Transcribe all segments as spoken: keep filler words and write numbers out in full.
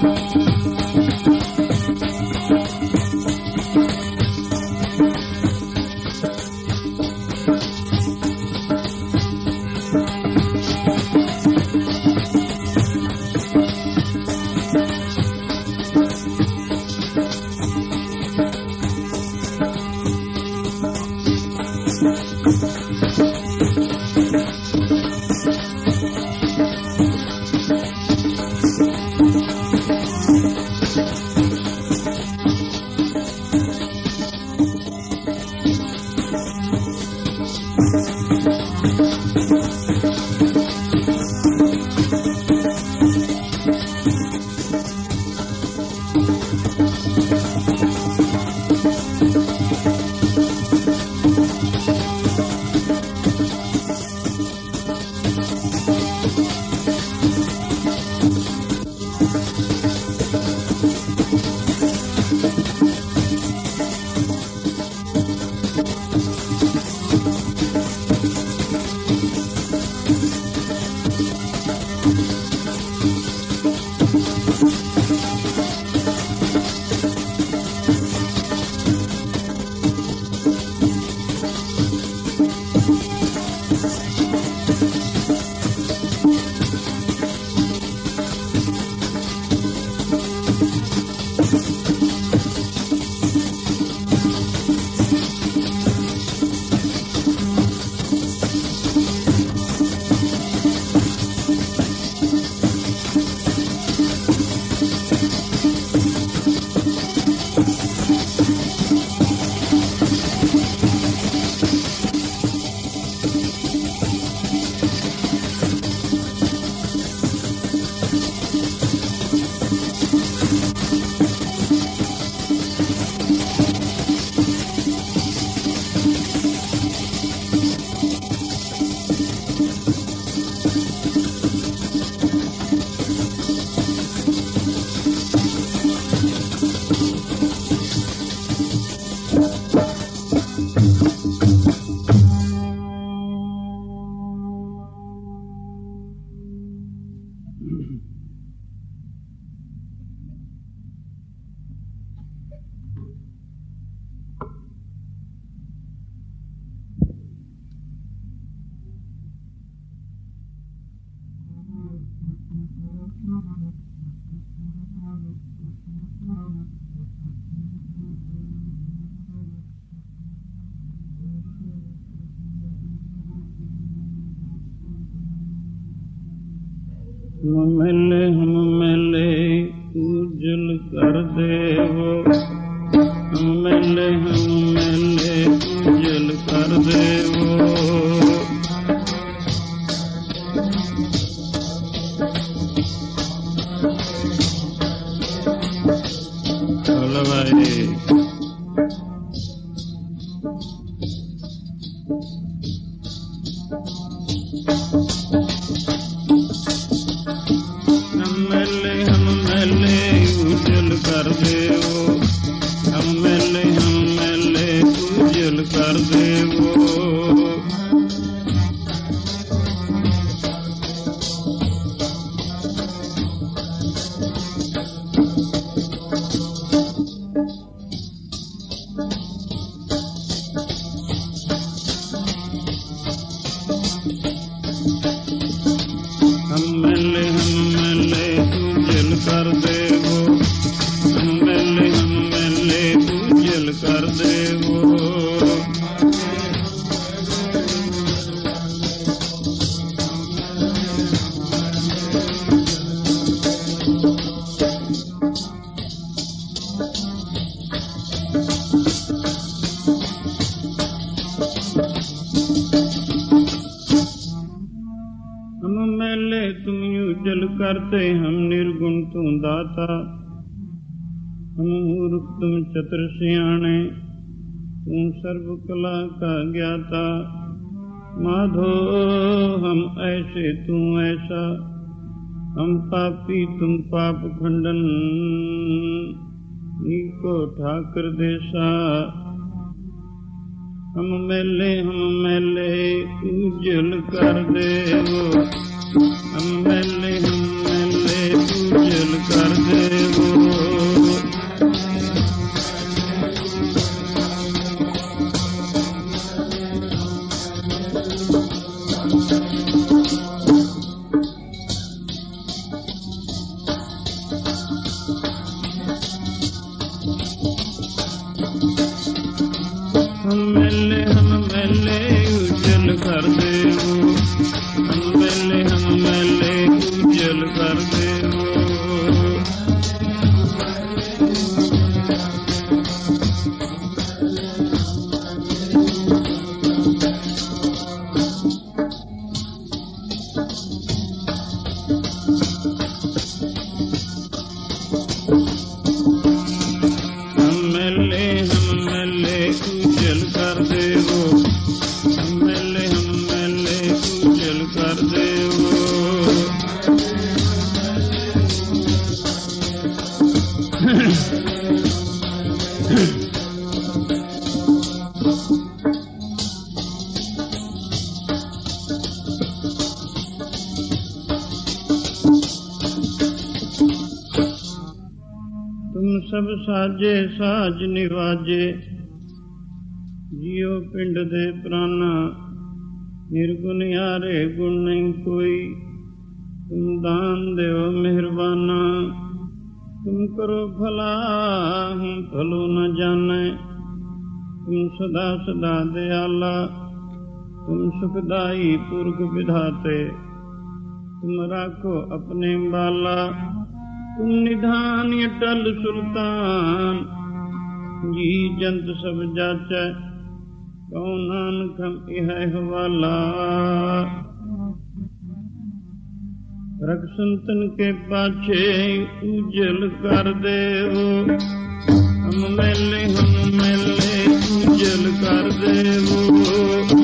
ਮਿਲੇ ਹਮ ਮਿਲੇ ਉਜਲ ਕਰ ਦੇਵੋ, ਹਮ ਮਿਲੇ ਹਮ ਮਿਲੇ ਉਜਲ ਕਰ ਦੇਵੋ। ਹਲਵਾਈ ਕਰ ਦੇਵੋ, ਹਮ ਮਿਲੇ ਹਮ ਮਿਲੇ ਉਜਲ ਕਰ ਦੇਵੋ। ਹਮ ਮਿਲੇ ਹਮ ਮਿਲੇ ਉਜਲ ਕਰ ਦੇਵੋ, ਮਿਲੇ ਹਮ ਮਿਲੇ ਉਜਲ ਕਰ ਦੇਵੋ। हम मेले तुम उजल करते, हम निर्गुण तू दाता, हम मूर्ख तुम चतुर सियाणे, तू सर्व कला का ज्ञाता। माधो हम ऐसे तू ऐसा, हम पापी तुम पाप खंडन, नीको ठाकर देसा। हम मेले हम मेले उजल कर देवो, हम मेले हम मेले उजल कर देवो। तुम सब साजे साज निवाजे, जियो पिंड दे प्राणा, निर्गुण यारे गुण नहीं कोई। तुम दान देओ मेहरबाना, तुम करो भला हूँ भलो न जाने। तुम सदा सदा दयाला, तुम सुखदाई पुरख विधाते। तुम राखो अपने बाला, तुम निधान अटल सुल्तान। जी जंत सब जाचै, कहो नानक हम इह हवाला। रख संतन के पाछे उजल कर देवो, हम मेले हम मेले उजल कर देवो।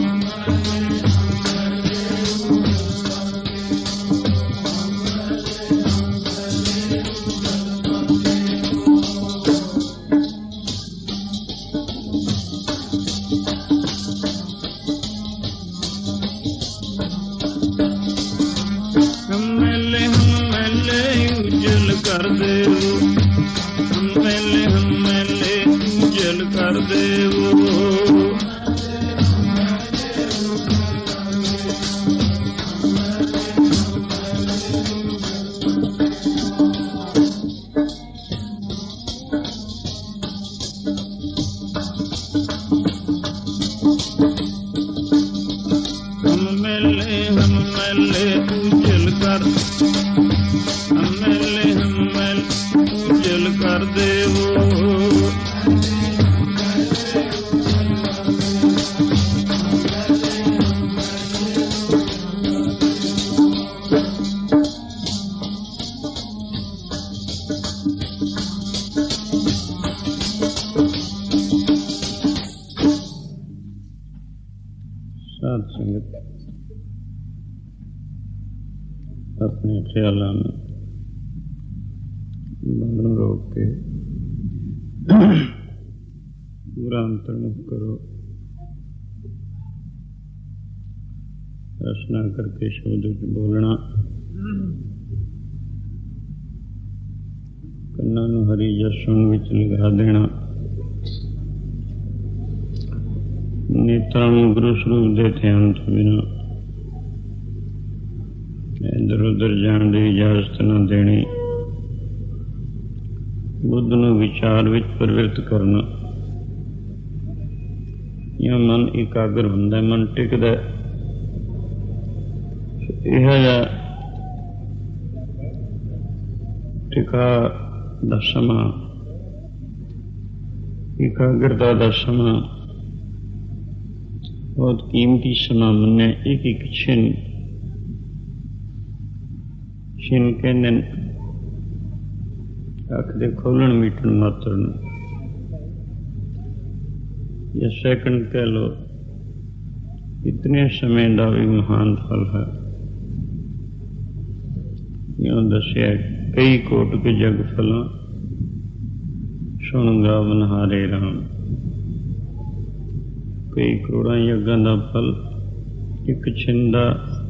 कर देवो, हम मेले हम मेले उजल कर देवो। हम मेले हम मेले उजल कर, हम मेले हम मेले उजल कर देवो। साध संगत अपने ख्यालों में मन रोक के पूरा अंतर्मुख करो। रचना करके शब्द बोलना, कन्ना नूं हरि जसों विच लगा देना। नेत्रां नूं गुरु स्वरूप दे ध्यान तो बिना इधर उधर जाने की इजाजत न देनी। बुद्ध नूं विचार विच प्रवृत्त करना। या मन एकाग्र हुंदा, मन टिकदा। इह जिहा टिका दा समां, एकाग्रता दा समां बहुत कीमती समां मन्ने। एक एक छिन छिन कहंदे अख दे खोलण मीटण मात्र नूं, या सैकंड कह लो, इतने समय का भी महान फल है। यों दस्या कई कोट के जग फलां, सुन गा बनहारे राम। कई करोड़ां यज्ञां दा फल एक छिंदा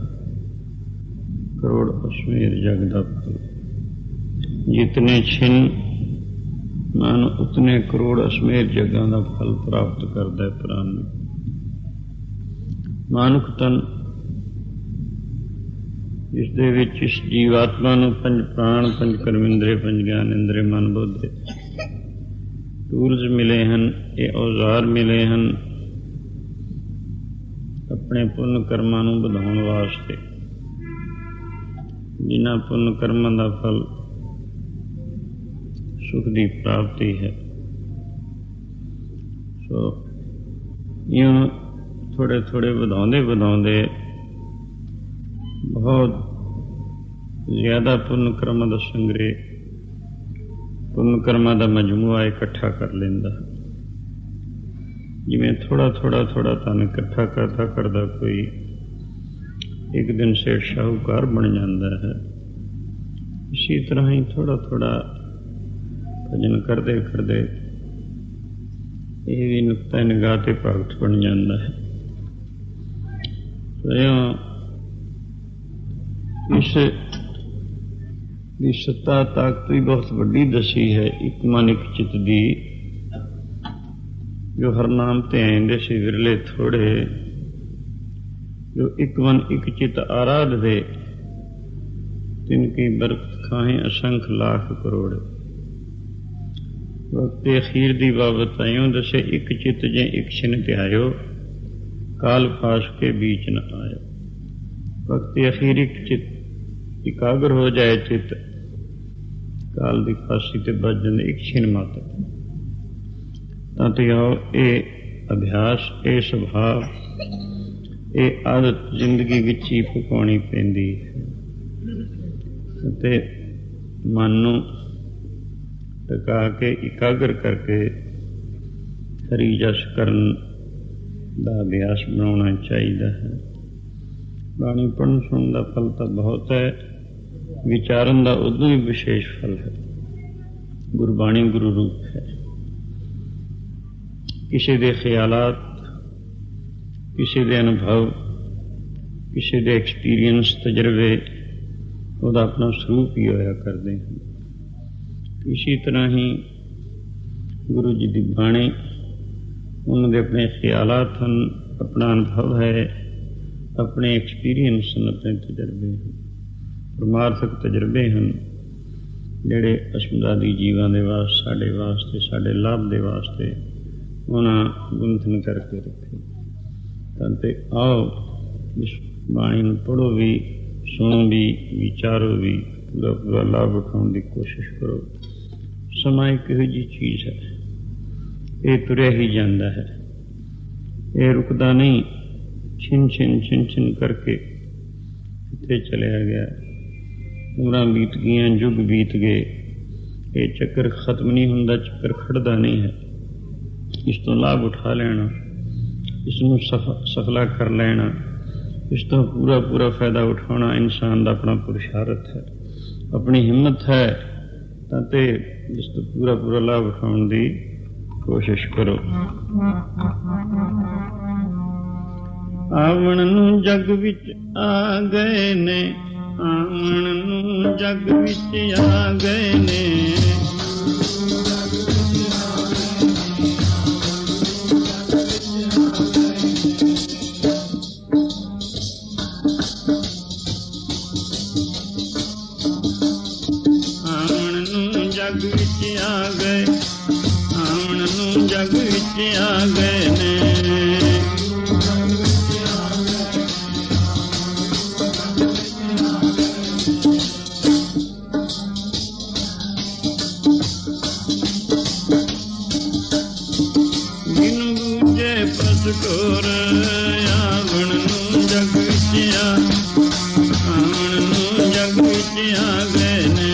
करोड़ अश्मेर जग दा फल। जितने छिन मन उतने करोड़ अश्मेर जगह का फल प्राप्त करता है प्राण। मानुख तन इस दे विच इस जीवात्मा नूं पंज प्राण, पंज कर्मेंद्रे, पंज ज्ञान इंद्रे, मन बुद्धि टूल्स मिले हैं, ये औजार मिले हैं अपने पुण्य कर्मां नूं वधाउण वास्ते। जिन्हां पुण्य कर्मां दा फल सुख की प्राप्ति है। सो यूं थोड़े थोड़े वधाउंदे वधाउंदे बहुत ज्यादा पुण्य कर्मां दा संग्रह, पुण्य कर्मां दा मजमूआ इकट्ठा कर लेंदा। जिवें थोड़ा थोड़ा थोड़ा तन इकट्ठा करता करता कोई एक दिन से शाहूकार बन जाता है। इसी तरह ही थोड़ा थोड़ा भजन करते करते ये भी नुक्ता निगाह ते भगत बन जाता है। तो इस ਦੀ ਸੱਤਾ ਤਾਕਤ ਵੀ ਬਹੁਤ ਵੱਡੀ ਦਸੀ ਹੈ। ਇੱਕ ਮਨ ਇੱਕ ਚਿੱਤ ਦੀ, ਜੋ ਹਰ ਨਾਮ ਤੇ ਆਇੰਦੇ ਸੀ ਵਿਰਲੇ ਥੋੜੇ, ਜੋ ਇੱਕ ਮਨ ਇੱਕ ਚਿੱਤ ਆਰਾਧ ਦੇ, ਤਿਨ ਕੀ ਬਰਕਤ ਖਾਹੇ ਅਸੰਖ ਲਾਖ ਕਰੋੜ। ਵਕਤ ਅਖੀਰ ਦੀ ਬਾਬਤ ਆਇਓ ਦਸੇ, ਇੱਕ ਚਿੱਤ ਜੇ ਇੱਕ ਛਿਨ ਧਿਆਇਓ, ਕਾਲ ਫਾਸ ਕੇ ਬੀਚ ਨ ਆਇਓ। ਵਕਤ ਅਖੀਰ ਇੱਕ ਚਿੱਤ ਇਕਾਗਰ ਹੋ ਜਾਏ ਚਿੱਤ, ਕਾਲ ਦੀ ਫਾਸੀ ਤੇ ਬਚ ਜਾਂਦੇ ਇੱਕ ਛਿਨ ਮਾਤਰ। ਤਾਂ ਤੇ ਆਓ ਇਹ ਅਭਿਆਸ, ਇਹ ਸੁਭਾਅ, ਇਹ ਆਦਤ ਜ਼ਿੰਦਗੀ ਵਿੱਚ ਹੀ ਪਕਾਉਣੀ ਪੈਂਦੀ ਹੈ ਅਤੇ ਮਨ ਨੂੰ ਟਿਕਾ ਕੇ ਇਕਾਗਰ ਕਰਕੇ ਹਰੀ ਜਸ ਕਰਨ ਦਾ ਅਭਿਆਸ ਬਣਾਉਣਾ ਚਾਹੀਦਾ ਹੈ। ਬਾਣੀ ਪੜ੍ਹਨ ਸੁਣਨ ਦਾ ਫਲ ਤਾਂ ਬਹੁਤ ਹੈ, ਵਿਚਾਰਨ ਦਾ ਉਦੋਂ ਹੀ ਵਿਸ਼ੇਸ਼ ਫਲ ਹੈ। ਗੁਰਬਾਣੀ ਗੁਰੂ ਰੂਪ ਹੈ। ਕਿਸੇ ਦੇ ਖਿਆਲਾਤ, ਕਿਸੇ ਦੇ ਅਨੁਭਵ, ਕਿਸੇ ਦੇ ਐਕਸਪੀਰੀਅੰਸ, ਤਜਰਬੇ ਉਹਦਾ ਆਪਣਾ ਸਰੂਪ ਹੀ ਹੋਇਆ ਕਰਦੇ ਹਨ। ਇਸੇ ਤਰ੍ਹਾਂ ਹੀ ਗੁਰੂ ਜੀ ਦੀ ਬਾਣੀ, ਉਹਨਾਂ ਦੇ ਆਪਣੇ ਖਿਆਲਾਤ ਹਨ, ਆਪਣਾ ਅਨੁਭਵ ਹੈ, ਆਪਣੇ ਐਕਸਪੀਰੀਅੰਸ ਹਨ, ਆਪਣੇ ਤਜਰਬੇ ਹਨ, ਪਰਮਾਰਥਕ ਤਜਰਬੇ ਹਨ, ਜਿਹੜੇ ਅਸ਼ਮਦਾਦੀ ਜੀਵਾਂ ਦੇ ਵਾਸਤੇ, ਸਾਡੇ ਵਾਸਤੇ, ਸਾਡੇ ਲਾਭ ਦੇ ਵਾਸਤੇ ਉਹਨਾਂ ਗੁੰਥਨ ਕਰਕੇ ਰੱਖੇ। ਤਾਂ ਤੇ ਆਓ ਇਸ ਬਾਣੀ ਨੂੰ ਪੜ੍ਹੋ ਵੀ, ਸੁਣੋ ਵੀ, ਵਿਚਾਰੋ ਵੀ, ਪੂਰਾ ਪੂਰਾ ਲਾਭ ਉਠਾਉਣ ਦੀ ਕੋਸ਼ਿਸ਼ ਕਰੋ। ਸਮਾਂ ਇੱਕ ਇਹੋ ਜਿਹੀ ਚੀਜ਼ ਹੈ, ਇਹ ਤੁਰਿਆ ਹੀ ਜਾਂਦਾ ਹੈ, ਇਹ ਰੁਕਦਾ ਨਹੀਂ। ਛਿਨ ਛਿਨ ਛਿਨ ਛਿਨ ਕਰਕੇ ਕਿੱਥੇ ਚਲਿਆ ਗਿਆ, ਉਮਰਾਂ ਬੀਤ ਗਈਆਂ, ਯੁੱਗ ਬੀਤ ਗਏ, ਇਹ ਚੱਕਰ ਖਤਮ ਨਹੀਂ ਹੁੰਦਾ, ਚੱਕਰ ਖੜਦਾ ਨਹੀਂ ਹੈ। ਇਸ ਤੋਂ ਲਾਭ ਉਠਾ ਲੈਣਾ, ਇਸ ਨੂੰ ਸਫ ਸਫਲਾ ਕਰ ਲੈਣਾ, ਇਸ ਤੋਂ ਪੂਰਾ ਪੂਰਾ ਫਾਇਦਾ ਉਠਾਉਣਾ ਇਨਸਾਨ ਦਾ ਆਪਣਾ ਪੁਰਸ਼ਾਰਥ ਹੈ, ਆਪਣੀ ਹਿੰਮਤ ਹੈ। ਤਾਂ ਤੇ ਇਸ ਤੋਂ ਪੂਰਾ ਪੂਰਾ ਲਾਭ ਉਠਾਉਣ ਦੀ ਕੋਸ਼ਿਸ਼ ਕਰੋ। ਆਵਣ ਨੂੰ ਜੱਗ ਵਿੱਚ ਆ ਗਏ ਨੇ, ਆਵਣ ਨੂੰ ਜੱਗ ਵਿੱਚ ਆ ਗਏ ਨੇ, ਆਵਣ ਨੂੰ ਜੱਗ ਵਿੱਚ ਆ ਗਏ, ਆਵਣ ਨੂੰ ਜੱਗ ਵਿੱਚ ਆ ਗਏ ਨੇ। ਕੋਰ ਆਵਣ ਨੂੰ ਜੱਗ ਵਿੱਚ ਆ, ਆਵਣ ਨੂੰ ਜੱਗ ਵਿੱਚ ਆ ਗਏ ਨੇ।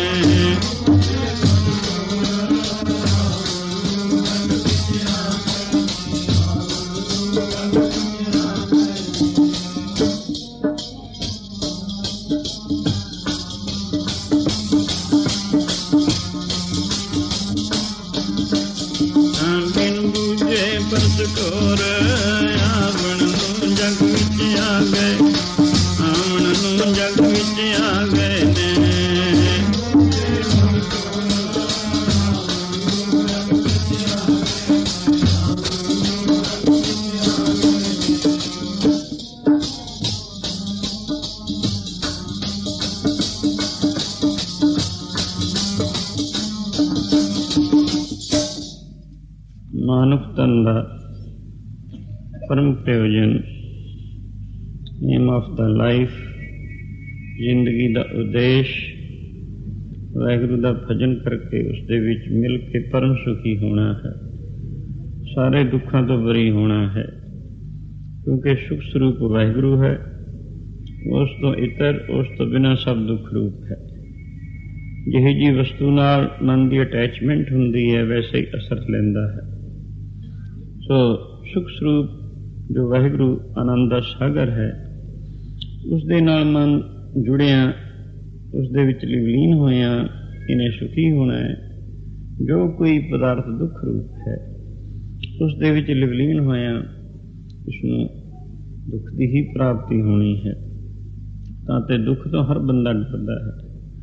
ਬਿਨ ਬੂਝੇ ਬਸ ਕੋਰ ਆਵਣ ਨੂੰ ਜੱਗ ਵਿੱਚ ਆ ਗਏ, ਆਵਣ ਨੂੰ ਜੱਗ ਵਿੱਚ ਆ ਗਏ ਨੇ। ਮਾਨੁਖ ਤਨ ਦਾ ਪਰਮ ਪ੍ਰਯੋਜਨ, ਏਮ ਆਫ ਦਾ ਲਾਈਫ, ਜ਼ਿੰਦਗੀ ਦਾ ਉਦੇਸ਼ ਵਾਹਿਗੁਰੂ ਦਾ ਭਜਨ ਕਰਕੇ ਉਸਦੇ ਵਿੱਚ ਮਿਲ ਕੇ ਪਰਮ ਸੁਖੀ ਹੋਣਾ ਹੈ, ਸਾਰੇ ਦੁੱਖਾਂ ਤੋਂ ਬਰੀ ਹੋਣਾ ਹੈ। ਕਿਉਂਕਿ ਸੁਖ ਸਰੂਪ ਵਾਹਿਗੁਰੂ ਹੈ, ਉਸ ਤੋਂ ਇਤਰ, ਉਸ ਤੋਂ ਬਿਨਾਂ ਸਭ ਦੁੱਖ ਰੂਪ ਹੈ। ਜਿਹੀ ਜੀ ਵਸਤੂ ਨਾਲ ਮਨ ਦੀ ਅਟੈਚਮੈਂਟ ਹੁੰਦੀ ਹੈ, ਵੈਸੇ ਹੀ ਅਸਰ ਲੈਂਦਾ ਹੈ। ਸੋ ਸੁਖ ਸਰੂਪ ਜੋ ਵਾਹਿਗੁਰੂ ਆਨੰਦ ਦਾ ਸਾਗਰ ਹੈ, ਉਸਦੇ ਨਾਲ ਮਨ ਜੁੜਿਆ, ਉਸਦੇ ਵਿੱਚ ਲਿਵਲੀਨ ਹੋਇਆ, ਇਹਨੇ ਸੁਖੀ ਹੋਣਾ ਹੈ। ਜੋ ਕੋਈ ਪਦਾਰਥ ਦੁੱਖ ਰੂਪ ਹੈ, ਉਸਦੇ ਵਿੱਚ ਲਿਵਲੀਨ ਹੋਇਆ, ਉਸਨੂੰ ਦੁੱਖ ਦੀ ਹੀ ਪ੍ਰਾਪਤੀ ਹੋਣੀ ਹੈ। ਤਾਂ ਤੇ ਦੁੱਖ ਤੋਂ ਹਰ ਬੰਦਾ ਡਰਦਾ ਹੈ।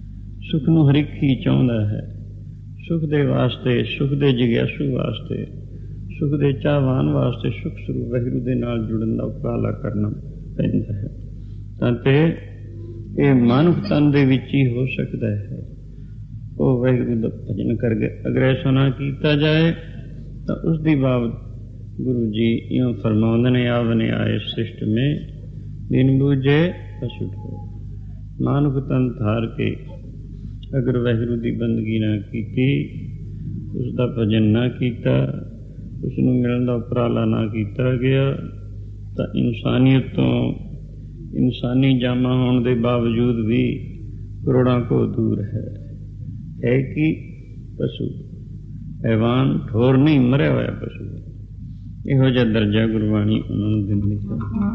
ਸੁਖ ਨੂੰ ਹਰ ਇੱਕ ਹੀ ਚਾਹੁੰਦਾ ਹੈ। ਸੁਖ ਦੇ ਵਾਸਤੇ, ਸੁਖ ਦੇ ਜਿਗਿਆਸੂ ਵਾਸਤੇ, ਸੁਖ ਦੇ ਚਾਹਵਾਨ ਵਾਸਤੇ ਸੁਖ ਸਰੂਪ ਵਾਹਿਗੁਰੂ ਦੇ ਨਾਲ ਜੁੜਨ ਦਾ ਉਪਰਾਲਾ ਕਰਨਾ ਪੈਂਦਾ ਹੈ। ਤਾਂ ਤੇ ਇਹ ਮਨੁੱਖ ਤਨ ਦੇ ਵਿੱਚ ਹੀ ਹੋ ਸਕਦਾ ਹੈ। ਉਹ ਵਾਹਿਗੁਰੂ ਦਾ ਭਜਨ ਕਰਕੇ ਅਗਰ ਐਸਾ ਨਾ ਕੀਤਾ ਜਾਏ ਤਾਂ ਉਸ ਦੀ ਬਾਬਤ ਗੁਰੂ ਜੀ ਇਉਂ ਫਰਮਾਉਂਦੇ ਨੇ, ਆਵਨੇ ਆਏ ਸ੍ਰਿਸ਼ਟ ਮੇਂ ਬਿਨ ਬੂਝੇ ਪਛੁਟ ਹੋ। ਮਨੁੱਖ ਤਨ ਧਾਰ ਕੇ ਅਗਰ ਵਾਹਿਗੁਰੂ ਦੀ ਬੰਦਗੀ ਨਾ ਕੀਤੀ, ਉਸ ਦਾ ਭਜਨ ਨਾ ਕੀਤਾ, ਉਸ ਨੂੰ ਮਿਲਣ ਦਾ ਉਪਰਾਲਾ ਨਾ ਕੀਤਾ ਗਿਆ ਤਾਂ ਇਨਸਾਨੀਅਤ ਤੋਂ, ਇਨਸਾਨੀ ਜਾਮਾ ਹੋਣ ਦੇ ਬਾਵਜੂਦ ਵੀ ਕਰੋੜਾਂ ਕੋ ਦੂਰ ਹੈ। ਹੈ ਕਿ ਪਸ਼ੂ, ਹੈਵਾਨ, ਠੋਰ ਨਹੀਂ, ਮਰਿਆ ਹੋਇਆ ਪਸ਼ੂ। ਇਹੋ ਜਿਹਾ ਦਰਜਾ ਗੁਰਬਾਣੀ ਉਹਨਾਂ ਨੂੰ ਦਿੰਦੀ ਹੈ।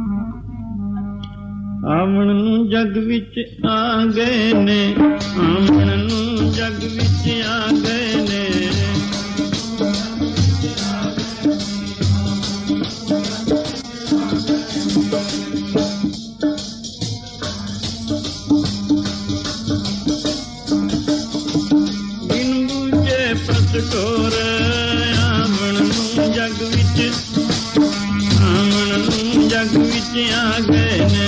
ਆਵਣ ਨੂੰ ਜਗ ਵਿੱਚ ਆ ਗਏ ਨੇ, ਆਵਣ ਨੂੰ ਜਗ ਵਿੱਚ ਆ ਗਏ ਨੇ, ਬਿਨ ਬੂਝੇ ਪਸਟੋਰ। ਆਵਣ ਨੂੰ ਜਗ ਵਿੱਚ, ਆਵਣ ਨੂੰ ਜਗ ਵਿੱਚ ਆ ਗਏ ਨੇ,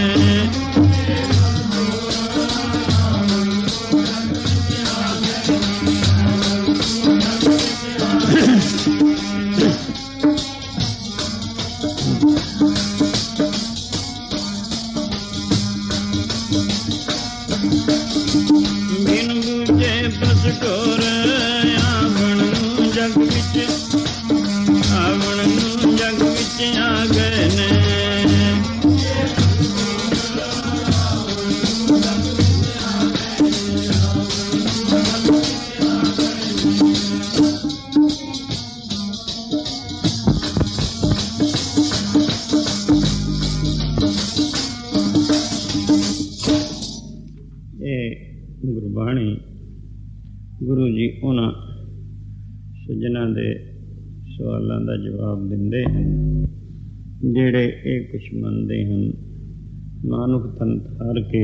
ਬਿਨ ਬੂਝੇ ਪਸਟੋਰ। ਆਵਣ ਨੂੰ ਜਗ ਵਿੱਚ, ਆਵਣ ਨੂੰ ਜਗ ਵਿੱਚ ਆ ਗਏ ਨੇ, ਗੁਰਬਾਣੀ ਗੁਰੂ ਜੀ ਉਹਨਾਂ ਸੱਜਣਾਂ ਦੇ ਸਵਾਲਾਂ ਦਾ ਜਵਾਬ ਦਿੰਦੇ ਹਨ ਜਿਹੜੇ ਇਹ ਕੁਛ ਮੰਨਦੇ ਹਨ ਮਨੁੱਖ ਤਨ ਧਾਰ ਕੇ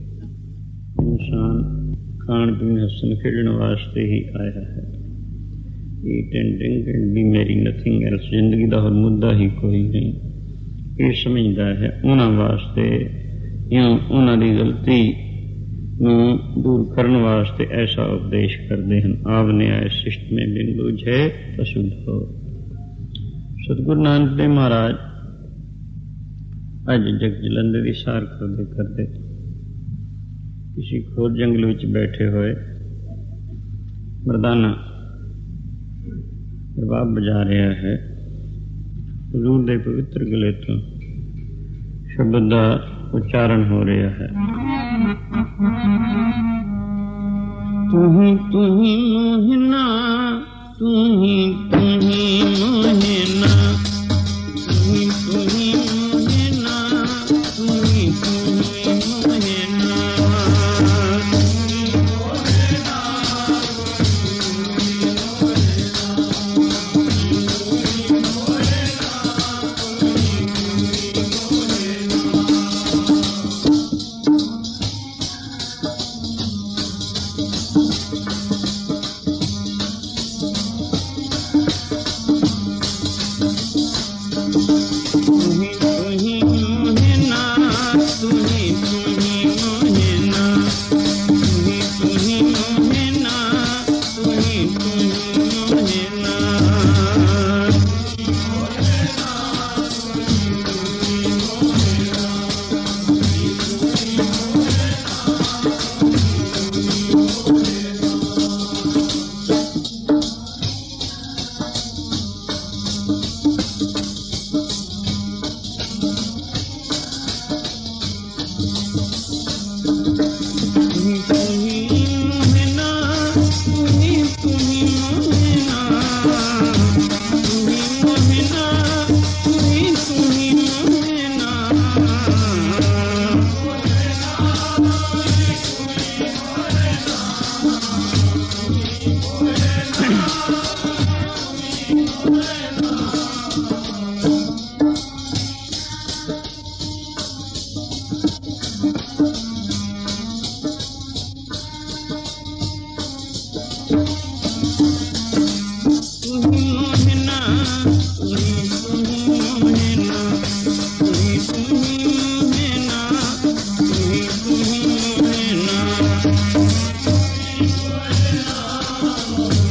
ਇਨਸਾਨ ਖਾਣ ਪੀਣ ਹੱਸਣ ਖੇਡਣ ਵਾਸਤੇ ਹੀ ਆਇਆ ਹੈ। Eat and drink and be merry, nothing else. ਜ਼ਿੰਦਗੀ ਦਾ ਹੋਰ ਮੁੱਦਾ ਹੀ ਕੋਈ ਨਹੀਂ। ਇਹ ਸਮਝਦਾ ਹੈ ਉਹਨਾਂ ਵਾਸਤੇ ਜਾਂ ਉਹਨਾਂ ਦੀ ਗਲਤੀ ਨੂੰ ਦੂਰ ਕਰਨ ਵਾਸਤੇ ਐਸਾ ਉਪਦੇਸ਼ ਕਰਦੇ ਹਨ। ਆਵਨੇ ਆਏ ਸ੍ਰਿਸ਼ਟ ਮੇਂ ਬਿਨ ਬੂਝੇ ਪਛੁਟ ਹੋ। ਸਤਿਗੁਰੂ ਨਾਨਕ ਦੇਵ ਮਹਾਰਾਜ ਅੱਜ ਜਗ ਜਲੰਧਰ ਦੀ ਸਾਰ ਕਰਦੇ ਕਰਦੇ ਕਿਸੇ ਖੋਰ ਜੰਗਲ ਵਿੱਚ ਬੈਠੇ ਹੋਏ ਮਰਦਾਨਾ ਰਬਾਬ ਵਜਾ ਰਿਹਾ ਹੈ। ਹਜ਼ੂਰ ਦੇ ਪਵਿੱਤਰ ਗਲੇ ਤੋਂ ਸ਼ਬਦ ਦਾ ਉਚਾਰਨ ਹੋ ਰਿਹਾ ਹੈ। ਤੂੰ ਤੂੰ ਮੋਹਨਾ, ਤੂੰ ਤੂੰ ਮੋਹਨਾ, ਤੂੰ ਤੂੰ ਮੋਹਨਾ, ਤੂੰ ਤੂੰ ਮੋਹਨਾ,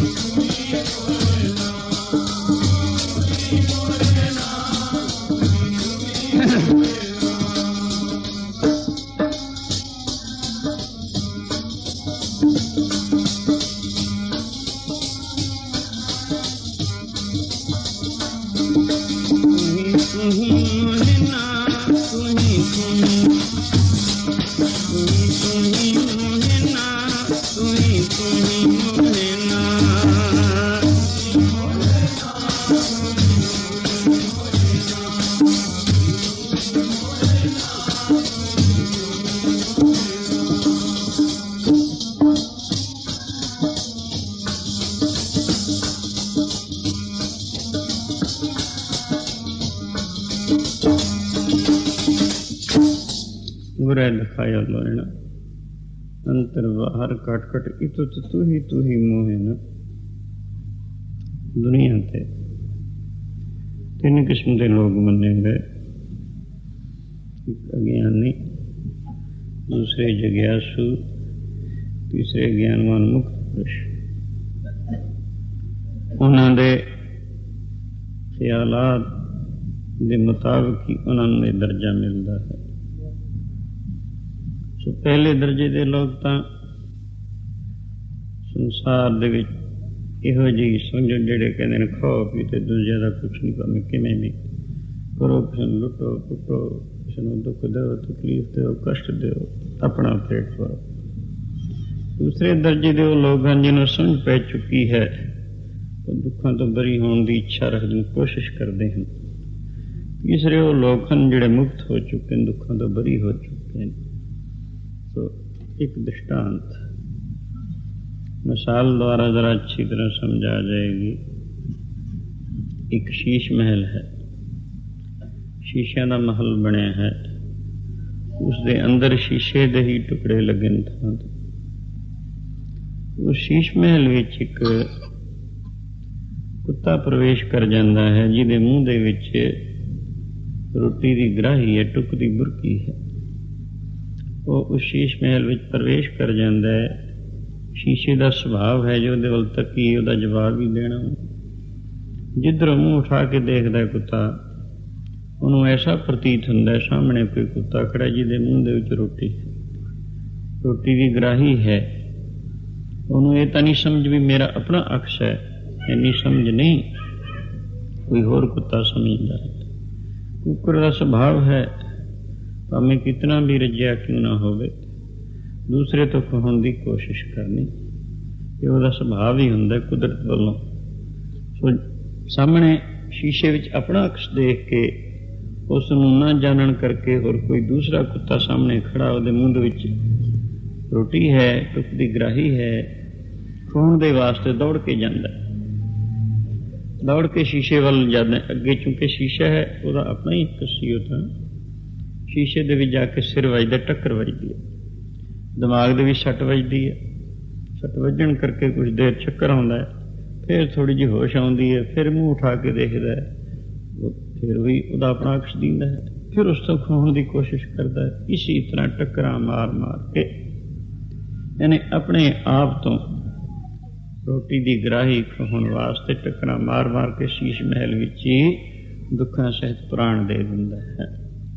ਗੁਰੈ ਦਿਖਾਇਆ ਲੋਇਣਾ ਅੰਤਰ ਬਾਹਰ ਕਟ ਕਟ ਇਤੁ ਤੂ ਹੀ ਤੂ ਹੀ ਮੋਹੇ ਨ। ਦੁਨੀਆ ਤੇ ਤਿੰਨ ਕਿਸਮ ਦੇ ਲੋਕ ਮੰਨੇ ਗਏ, ਇੱਕ ਅਗਿਆਨੀ, ਦੂਸਰੇ ਜਗਿਆਸੂ, ਤੀਸਰੇ ਗਿਆਨਵਾਨ ਮੁਕਤ ਪੁਰਸ਼। ਉਹਨਾਂ ਦੇ ਖਿਆਲਾਤ ਦੇ ਮੁਤਾਬਕ ਹੀ ਉਹਨਾਂ ਨੂੰ ਇਹ ਦਰਜਾ ਮਿਲਦਾ ਹੈ। ਸੋ ਪਹਿਲੇ ਦਰਜੇ ਦੇ ਲੋਕ ਤਾਂ ਸੰਸਾਰ ਦੇ ਵਿੱਚ ਇਹੋ ਜਿਹੀ ਸਮਝੋ ਜਿਹੜੇ ਕਹਿੰਦੇ ਨੇ ਖਾਓ ਪੀ ਤੇ ਦੂਜਿਆਂ ਦਾ ਕੁਛ ਨਹੀਂ, ਭਾਵੇਂ ਕਿਵੇਂ ਵੀ ਕਰੋ, ਕਿਸੇ ਨੂੰ ਲੁੱਟੋ ਪੁੱਟੋ, ਕਿਸੇ ਨੂੰ ਦੁੱਖ ਦਿਓ, ਤਕਲੀਫ ਦਿਓ, ਕਸ਼ਟ ਦਿਓ, ਆਪਣਾ ਪੇਟ ਭਰੋ। ਦੂਸਰੇ ਦਰਜੇ ਦੇ ਉਹ ਲੋਕ ਹਨ ਜਿਹਨੂੰ ਸਮਝ ਪੈ ਚੁੱਕੀ ਹੈ, ਉਹ ਦੁੱਖਾਂ ਤੋਂ ਬਰੀ ਹੋਣ ਦੀ ਇੱਛਾ ਰੱਖਦੇ, ਕੋਸ਼ਿਸ਼ ਕਰਦੇ ਹਨ। ਤੀਸਰੇ ਉਹ ਲੋਕ ਹਨ ਜਿਹੜੇ ਮੁਕਤ ਹੋ ਚੁੱਕੇ ਨੇ, ਦੁੱਖਾਂ ਤੋਂ ਬਰੀ ਹੋ ਚੁੱਕੇ ਨੇ। ਸੋ ਇੱਕ ਦ੍ਰਿਸ਼ਟਾਂਤ ਮਿਸਾਲ ਦੁਆਰਾ ਜ਼ਰਾ ਅੱਛੀ ਤਰ੍ਹਾਂ ਸਮਝਾ ਜਾਏਗੀ। ਇੱਕ ਸ਼ੀਸ਼ ਮਹਿਲ ਹੈ, ਸ਼ੀਸ਼ਿਆਂ ਦਾ ਮਹਲ ਬਣਿਆ ਹੈ, ਉਸ ਦੇ ਅੰਦਰ ਸ਼ੀਸ਼ੇ ਦੇ ਹੀ ਟੁਕੜੇ ਲੱਗੇ ਨੇ ਥਾਂ ਤੇ। ਉਸ ਸ਼ੀਸ਼ ਮਹਿਲ ਵਿੱਚ ਇੱਕ ਕੁੱਤਾ ਪ੍ਰਵੇਸ਼ ਕਰ ਜਾਂਦਾ ਹੈ, ਜਿਹਦੇ ਮੂੰਹ ਦੇ ਵਿੱਚ ਰੋਟੀ ਦੀ ਗਰਾਹੀ ਹੈ, ਟੁੱਕ ਦੀ ਬੁਰਕੀ ਹੈ। ਉਹ ਉਸ ਸ਼ੀਸ਼ ਮਹਿਲ ਵਿੱਚ ਪ੍ਰਵੇਸ਼ ਕਰ ਜਾਂਦਾ ਹੈ। ਸ਼ੀਸ਼ੇ ਦਾ ਸੁਭਾਵ ਹੈ ਜੋ ਉਹਦੇ ਵੱਲ ਤੱਕੀ ਉਹਦਾ ਜਵਾਬ ਹੀ ਦੇਣਾ। ਜਿੱਧਰੋਂ ਮੂੰਹ ਉਠਾ ਕੇ ਦੇਖਦਾ ਕੁੱਤਾ, ਉਹਨੂੰ ਐਸਾ ਪ੍ਰਤੀਤ ਹੁੰਦਾ ਸਾਹਮਣੇ ਕੋਈ ਕੁੱਤਾ ਖੜਾ ਜਿਹਦੇ ਮੂੰਹ ਦੇ ਵਿੱਚ ਰੋਟੀ ਹੈ, ਰੋਟੀ ਦੀ ਗਰਾਹੀ ਹੈ। ਉਹਨੂੰ ਇਹ ਤਾਂ ਨਹੀਂ ਸਮਝ ਵੀ ਮੇਰਾ ਆਪਣਾ ਅਕਸ਼ ਹੈ, ਇੰਨੀ ਸਮਝ ਨਹੀਂ, ਕੋਈ ਹੋਰ ਕੁੱਤਾ ਸਮਝਦਾ ਹੈ। ਕੁੱਕਰ ਦਾ ਸੁਭਾਵ ਹੈ ਭਾਵੇਂ ਕਿਤਨਾ ਵੀ ਰੱਜਿਆ ਕਿਉਂ ਨਾ ਹੋਵੇ, ਦੂਸਰੇ ਤੋਂ ਖੋਹਣ ਦੀ ਕੋਸ਼ਿਸ਼ ਕਰਨੀ, ਇਹ ਉਹਦਾ ਸੁਭਾਵ ਹੀ ਹੁੰਦਾ ਕੁਦਰਤ ਵੱਲੋਂ। ਸੋ ਸਾਹਮਣੇ ਸ਼ੀਸ਼ੇ ਵਿੱਚ ਆਪਣਾ ਅਕਸ਼ ਦੇਖ ਕੇ ਉਸ ਨੂੰ ਨਾ ਜਾਣਨ ਕਰਕੇ ਹੋਰ ਕੋਈ ਦੂਸਰਾ ਕੁੱਤਾ ਸਾਹਮਣੇ ਖੜਾ ਉਹਦੇ ਮੂੰਹ ਦੇ ਵਿੱਚ ਰੋਟੀ ਹੈ, ਟੁੱਕ ਦੀ ਗਰਾਹੀ ਹੈ, ਖੋਹਣ ਦੇ ਵਾਸਤੇ ਦੌੜ ਕੇ ਜਾਂਦਾ, ਦੌੜ ਕੇ ਸ਼ੀਸ਼ੇ ਵੱਲ ਜਾਂਦਾ। ਅੱਗੇ ਚੂੰਕਿ ਸ਼ੀਸ਼ਾ ਹੈ, ਉਹਦਾ ਆਪਣਾ ਹੀ ਕਸੀ, ਉਹ ਤਾਂ ਸ਼ੀਸ਼ੇ ਦੇ ਵਿੱਚ ਜਾ ਕੇ ਸਿਰ ਵੱਜਦਾ, ਟੱਕਰ ਵੱਜਦੀ ਹੈ, ਦਿਮਾਗ ਦੇ ਵਿੱਚ ਸੱਟ ਵੱਜਦੀ ਹੈ। ਸੱਟ ਵੱਜਣ ਕਰਕੇ ਕੁਝ ਦੇਰ ਚੱਕਰ ਆਉਂਦਾ ਹੈ, ਫਿਰ ਥੋੜ੍ਹੀ ਜਿਹੀ ਹੋਸ਼ ਆਉਂਦੀ ਹੈ, ਫਿਰ ਮੂੰਹ ਉਠਾ ਕੇ ਦੇਖਦਾ ਹੈ, ਫਿਰ ਵੀ ਉਹਦਾ ਆਪਣਾ ਅਕਸ਼ ਦਿੰਦਾ ਹੈ, ਫਿਰ ਉਸ ਤੋਂ ਖੋਹਣ ਦੀ ਕੋਸ਼ਿਸ਼ ਕਰਦਾ ਹੈ। ਇਸੀ ਤਰ੍ਹਾਂ ਟੱਕਰਾਂ ਮਾਰ ਮਾਰ ਕੇ, ਯਾਨੀ ਆਪਣੇ ਆਪ ਤੋਂ ਰੋਟੀ ਦੀ ਗਰਾਹੀ ਖੋਹਣ ਵਾਸਤੇ ਟੱਕਰਾਂ ਮਾਰ ਮਾਰ ਕੇ ਸ਼ੀਸ਼ ਮਹਿਲ ਵਿੱਚ ਹੀ ਦੁੱਖਾਂ ਸਹਿਤ ਪ੍ਰਾਣ ਦੇ ਦਿੰਦਾ ਹੈ।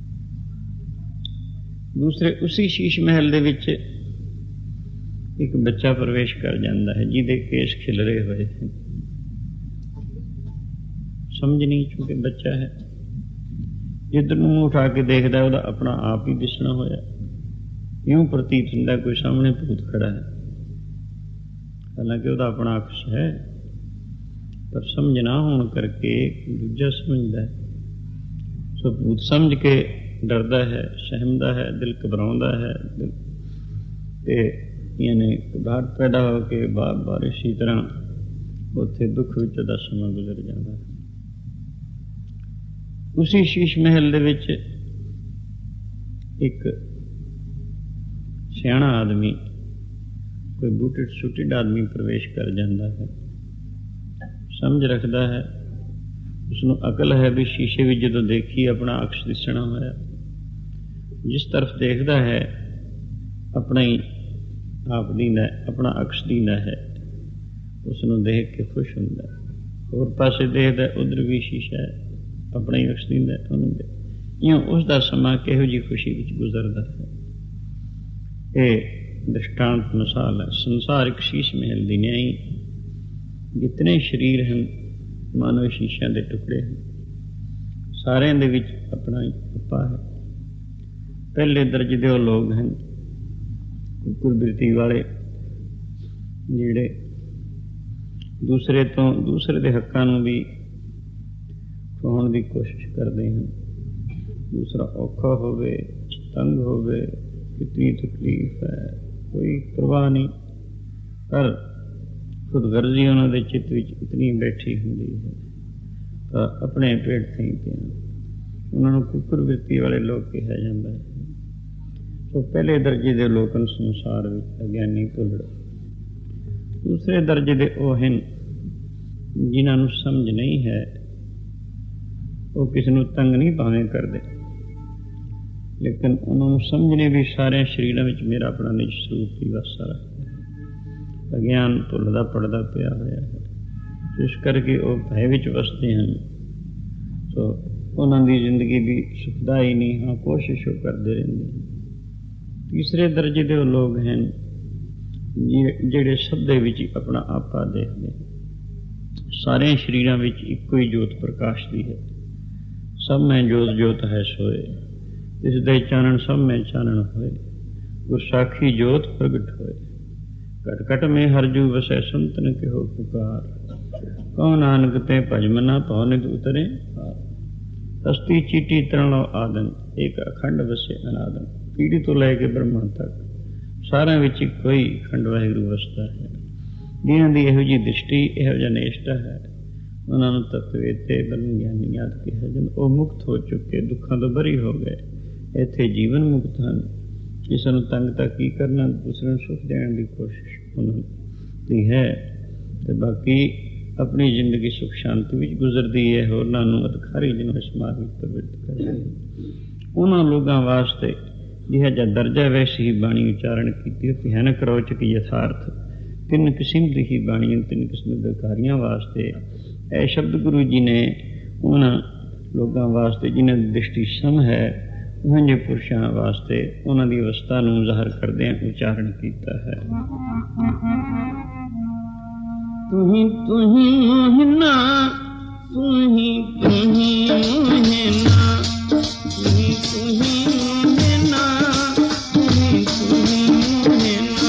ਦੂਸਰੇ ਉਸੀ ਸ਼ੀਸ਼ ਮਹਿਲ ਦੇ ਵਿੱਚ ਇੱਕ ਬੱਚਾ ਪ੍ਰਵੇਸ਼ ਕਰ ਜਾਂਦਾ ਹੈ, ਜਿਹਦੇ ਕੇਸ ਖਿਲਰੇ ਹੋਏ ਹਨ। ਸਮਝ ਨਹੀਂ, ਚੁੱਕਿ ਬੱਚਾ ਹੈ, ਜਿੱਧਰ ਨੂੰ ਮੂੰਹ ਉਠਾ ਕੇ ਦੇਖਦਾ ਉਹਦਾ ਆਪਣਾ ਆਪ ਹੀ ਦਿਸਣਾ ਹੋਇਆ, ਇਉਂ ਪ੍ਰਤੀਤ ਹੁੰਦਾ ਕੋਈ ਸਾਹਮਣੇ ਭੂਤ ਖੜਾ ਹੈ, ਹਾਲਾਂਕਿ ਉਹਦਾ ਆਪਣਾ ਅਕਸ਼ ਹੈ, ਪਰ ਸਮਝ ਨਾ ਹੋਣ ਕਰਕੇ ਦੂਜਾ ਸਮਝਦਾ ਹੈ। ਸੋ ਭੂਤ ਸਮਝ ਕੇ ਡਰਦਾ ਹੈ, ਸਹਿਮਦਾ ਹੈ, ਦਿਲ ਘਬਰਾਉਂਦਾ ਹੈ, ਤੇ ਯਾਨੀ ਘਬਰਾਹਟ ਪੈਦਾ ਹੋ ਕੇ ਬਾਰ ਬਾਰ ਇਸੀ ਤਰ੍ਹਾਂ ਉੱਥੇ ਦੁੱਖ ਵਿੱਚ ਦਾ ਸਮਾਂ ਗੁਜ਼ਰ ਜਾਂਦਾ ਹੈ। ਉਸੀ ਸ਼ੀਸ਼ ਮਹਿਲ ਦੇ ਵਿੱਚ ਇੱਕ ਸਿਆਣਾ ਆਦਮੀ, ਕੋਈ ਬੂਟਡ ਸੁਟਡ ਆਦਮੀ ਪ੍ਰਵੇਸ਼ ਕਰ ਜਾਂਦਾ ਹੈ। ਸਮਝ ਰੱਖਦਾ ਹੈ, ਉਸਨੂੰ ਅਕਲ ਹੈ ਵੀ ਸ਼ੀਸ਼ੇ ਵਿੱਚ ਜਦੋਂ ਦੇਖੀ ਆਪਣਾ ਅਕਸ਼ ਦਿਸਣਾ ਹੋਇਆ, ਜਿਸ ਤਰਫ ਦੇਖਦਾ ਹੈ ਆਪਣਾ ਹੀ ਆਪ ਦੀਂਦਾ, ਆਪਣਾ ਅਕਸ਼ ਦੀਂਦਾ ਹੈ, ਉਸ ਨੂੰ ਦੇਖ ਕੇ ਖੁਸ਼ ਹੁੰਦਾ, ਹੋਰ ਪਾਸੇ ਦੇਖਦਾ ਉਧਰ ਵੀ ਸ਼ੀਸ਼ਾ ਹੈ, ਆਪਣਾ ਹੀ ਅਕਸ ਦਿੰਦਾ ਉਹਨੂੰ ਦੇ। ਇਉਂ ਉਸ ਦਾ ਸਮਾਂ ਕਿਹੋ ਜਿਹੀ ਖੁਸ਼ੀ ਵਿੱਚ ਗੁਜ਼ਰਦਾ ਹੈ। ਇਹ ਦ੍ਰਿਸ਼ਟਾਂਤ ਮਿਸਾਲ ਹੈ। ਸੰਸਾਰ ਇੱਕ ਸ਼ੀਸ਼ ਮਹਿਲ ਦੀ ਨਿਆਈ, ਜਿਤਨੇ ਸਰੀਰ ਹਨ ਮਾਨੋ ਸ਼ੀਸ਼ਿਆਂ ਦੇ ਟੁਕੜੇ ਹਨ, ਸਾਰਿਆਂ ਦੇ ਵਿੱਚ ਆਪਣਾ ਹੀ ਆਪਾ ਹੈ। ਪਹਿਲੇ ਦਰਜੇ ਦੇ ਉਹ ਲੋਕ ਹਨ ਕੁੱਕਰ ਬਿਰਤੀ ਵਾਲੇ, ਜਿਹੜੇ ਦੂਸਰੇ ਤੋਂ ਦੂਸਰੇ ਦੇ ਹੱਕਾਂ ਨੂੰ ਵੀ ਖੋਹਣ ਦੀ ਕੋਸ਼ਿਸ਼ ਕਰਦੇ ਹਨ। ਦੂਸਰਾ ਔਖਾ ਹੋਵੇ, ਤੰਗ ਹੋਵੇ, ਕਿਤਨੀ ਤਕਲੀਫ ਹੈ, ਕੋਈ ਪਰਵਾਹ ਨਹੀਂ, ਪਰ ਖੁਦਗਰਜ਼ੀ ਉਹਨਾਂ ਦੇ ਚਿੱਤ ਵਿੱਚ ਇਤਨੀ ਬੈਠੀ ਹੁੰਦੀ ਹੈ ਤਾਂ ਆਪਣੇ ਪੇਟ ਤੇ ਧਿਆਨ। ਉਹਨਾਂ ਨੂੰ ਕੁੱਕਰ ਬਿਰਤੀ ਵਾਲੇ ਲੋਕ ਕਿਹਾ ਜਾਂਦਾ ਹੈ। ਸੋ ਪਹਿਲੇ ਦਰਜੇ ਦੇ ਲੋਕ ਸੰਸਾਰ ਵਿੱਚ ਅਗਿਆਨੀ ਭੁੱਲੜ। ਦੂਸਰੇ ਦਰਜੇ ਦੇ ਉਹ ਹਨ ਜਿਨ੍ਹਾਂ ਨੂੰ ਸਮਝ ਨਹੀਂ ਹੈ, ਉਹ ਕਿਸੇ ਨੂੰ ਤੰਗ ਨਹੀਂ ਭਾਵੇਂ ਕਰਦੇ, ਲੇਕਿਨ ਉਹਨਾਂ ਨੂੰ ਸਮਝਣੇ ਵੀ ਸਾਰਿਆਂ ਸਰੀਰਾਂ ਵਿੱਚ ਮੇਰਾ ਆਪਣਾ ਨਿਜ ਸਰੂਪ ਹੀ ਵਾਸਾ ਰੱਖਦਾ ਹੈ। ਅਗਿਆਨ ਭੁੱਲਦਾ ਪੜਦਾ ਪਿਆ ਹੋਇਆ ਹੈ, ਜਿਸ ਕਰਕੇ ਉਹ ਭੈ ਵਿੱਚ ਵਸਦੇ ਹਨ। ਸੋ ਉਹਨਾਂ ਦੀ ਜ਼ਿੰਦਗੀ ਵੀ ਸੁਖਦਾਈ ਨਹੀਂ, ਹਾਂ ਕੋਸ਼ਿਸ਼ ਉਹ ਕਰਦੇ ਰਹਿੰਦੇ ਹਨ। ਤੀਸਰੇ ਦਰਜੇ ਦੇ ਉਹ ਲੋਕ ਹਨ ਜਿਹੜੇ ਸਭ ਦੇ ਵਿੱਚ ਆਪਣਾ ਆਪਾ ਦੇਖਦੇ ਹਨ। ਸਾਰਿਆਂ ਸਰੀਰਾਂ ਵਿੱਚ ਇੱਕੋ ਹੀ ਜੋਤ ਪ੍ਰਕਾਸ਼ਦੀ ਹੈ। ਸਭ ਮੈਂ ਜੋਤ ਜੋਤ ਹੈ ਸੋਏ, ਇਸ ਦੇ ਚਾਨਣ ਸਭ ਮੈਂ ਚਾਨਣ ਹੋਏ, ਗੁਰ ਸਾਖੀ ਜੋਤ ਪ੍ਰਗਟ ਹੋਏ। ਘਟ ਘਟ ਮੈਂ ਹਰਜੂ ਵਸੈ ਸੰਤਨ ਕਿਹੋ ਪੁਕਾਰ, ਕਉ ਨਾਨਕ ਤੇ ਭਜਮਨਾ ਭਉ ਨਿਧ ਉਤਰੇ। ਤਸਤੀ ਚੀਟੀ ਤਰਣੋ ਆਦਨ, ਇੱਕ ਅਖੰਡ ਵਸੇ ਅਨਾਦਨ। ਪੀੜੀ ਤੋਂ ਲੈ ਕੇ ਬ੍ਰਹਮਾ ਤੱਕ ਸਾਰਿਆਂ ਵਿੱਚ ਇੱਕੋ ਹੀ ਅਖੰਡ ਵਾਹਿਗੁਰੂ ਵਸਦਾ ਹੈ। ਜਿਹਨਾਂ ਦੀ ਇਹੋ ਜਿਹੀ ਦ੍ਰਿਸ਼ਟੀ, ਇਹੋ ਜਿਹਾ ਨੇਸ਼ਟਾ ਹੈ, ਉਹਨਾਂ ਨੂੰ ਤਤਵੇਤੇ ਬ੍ਰਹਮ ਗਿਆਨੀ ਯਾਦ ਕਿਹਾ ਜਾਂਦਾ। ਉਹ ਮੁਕਤ ਹੋ ਚੁੱਕੇ, ਦੁੱਖਾਂ ਤੋਂ ਬਰੀ ਹੋ ਗਏ, ਇੱਥੇ ਜੀਵਨ ਮੁਕਤ ਹਨ। ਕਿਸੇ ਨੂੰ ਤੰਗ ਤਾਂ ਕੀ ਕਰਨਾ, ਦੂਸਰੇ ਨੂੰ ਸੁੱਖ ਦੇਣ ਦੀ ਕੋਸ਼ਿਸ਼ ਉਹਨਾਂ ਦੀ ਹੈ, ਅਤੇ ਬਾਕੀ ਆਪਣੀ ਜ਼ਿੰਦਗੀ ਸੁੱਖ ਸ਼ਾਂਤੀ ਵਿੱਚ ਗੁਜ਼ਰਦੀ ਹੈ। ਹੋਰਨਾਂ ਨੂੰ ਅਧਿਕਾਰੀ ਜਿਹਨੂੰ ਇਸ ਮਾਰਗ ਵਿੱਚ ਪ੍ਰਵਿਰਤ ਕਰਦੇ ਹਨ, ਉਹਨਾਂ ਲੋਕਾਂ ਵਾਸਤੇ ਜਿਹਾ ਜਿਹਾ ਦਰਜਾ ਵੈਸੀ ਹੀ ਬਾਣੀ ਉਚਾਰਨ ਕੀਤੀ। ਭਿਆਨਕ ਰੌਚਕ ਯਥਾਰਥ ਤਿੰਨ ਕਿਸਮ ਦੀ ਹੀ ਬਾਣੀ, ਤਿੰਨ ਕਿਸਮ ਦੇ ਅਧਿਕਾਰੀਆਂ ਵਾਸਤੇ ਇਹ ਸ਼ਬਦ ਗੁਰੂ ਜੀ ਨੇ ਉਹਨਾਂ ਲੋਕਾਂ ਵਾਸਤੇ ਜਿਨ੍ਹਾਂ ਦੀ ਦ੍ਰਿਸ਼ਟੀ ਸਮ ਹੈ, ਉਹਨਾਂ ਜਿਹੇ ਪੁਰਸ਼ਾਂ ਵਾਸਤੇ ਉਹਨਾਂ ਦੀ ਅਵਸਥਾ ਨੂੰ ਜ਼ਾਹਰ ਕਰਦਿਆਂ ਉਚਾਰਨ ਕੀਤਾ ਹੈ। ਤੁਹੀਂ ਤੁਹੀਂ ਮੋਹਿਨਾ, ਤੁਹੀਂ ਤੁਹੀਂ ਮੋਹਿਨਾ, ਤੁਹੀਂ ਤੁਹੀਂ ਮੋਹਿਨਾ, ਤੁਹੀਂ ਤੁਹੀਂ ਮੋਹਿਨਾ।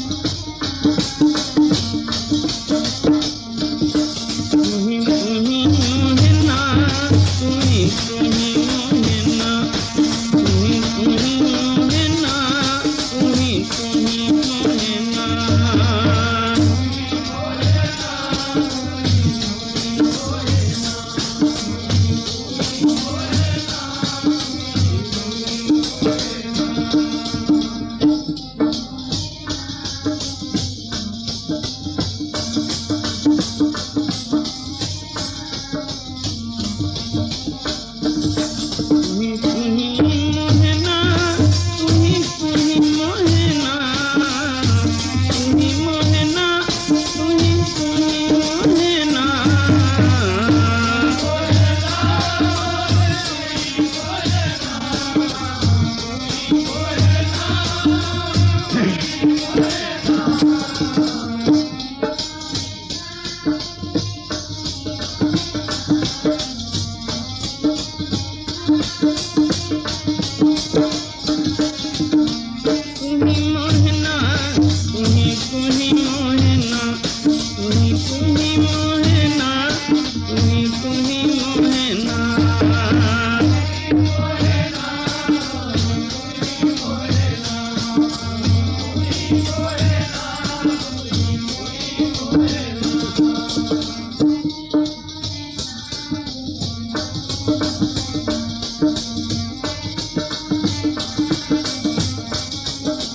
Thank you.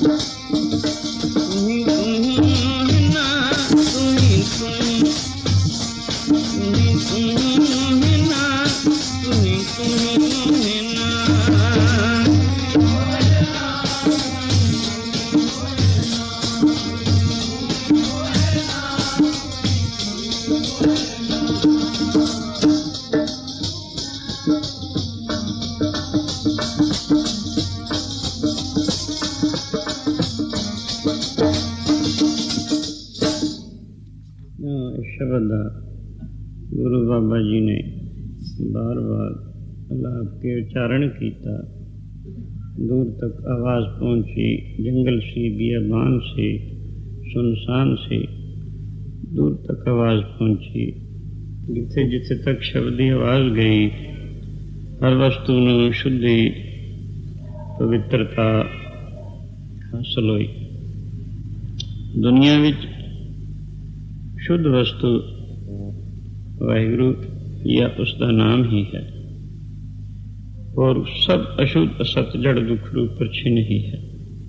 गुरु बाबा जी ने बार बार अलाप के उच्चारण किया। दूर तक आवाज़ पहुँची, जंगल सी बियाबान से सुनसान से दूर तक आवाज़ पहुँची। जिथे जिथे तक शब्द की आवाज़ गई, हर वस्तु में शुद्धि पवित्रता हासिल हुई। दुनिया विच शुद्ध वस्तु वाहिगुरु या उसका नाम ही है, और सब अशुद्ध असत जड़ दुख रूप परछिन ही है,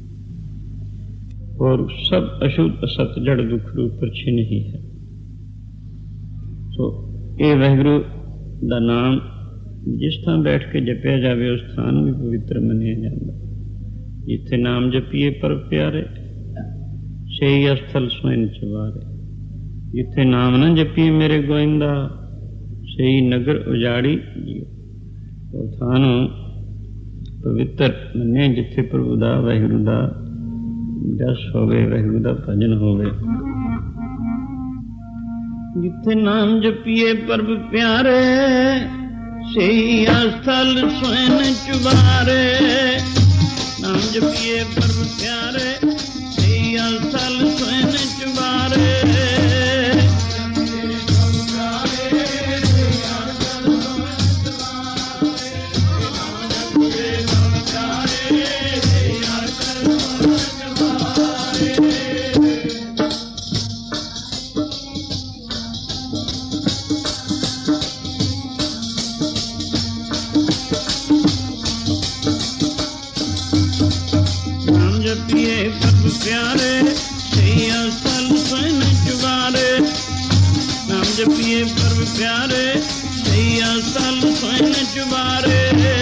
और सब अशुद्ध असत जड़ दुख रूप परछिन ही है। तो ये वाहिगुरु का नाम जिस थां बैठ के जपिया जाए उस थान भी पवित्र मनिया जाता। जिथे नाम जपीए पर प्यारे, सही अस्थल स्वयं चवारे। जिथे नाम न जपीए मेरे गोइंदा, सही नगर उजाड़ी जियो। वो थान पवित्र मने जिथे प्रभु दा वाहिगुरु दा जस होवे, वाहिगुरु दा भजन होवे। जिथे नाम जपीए परब प्यारे, सही अस्थल स्वयं चुबारे। नाम जपीए परब प्यारे, सही अस्थल स्वयं चुबारे। प्यारे सही अस्थल स्वयं चुबारे। नाम जपिए परब प्यारे, सही अस्थल स्वयं चुबारे।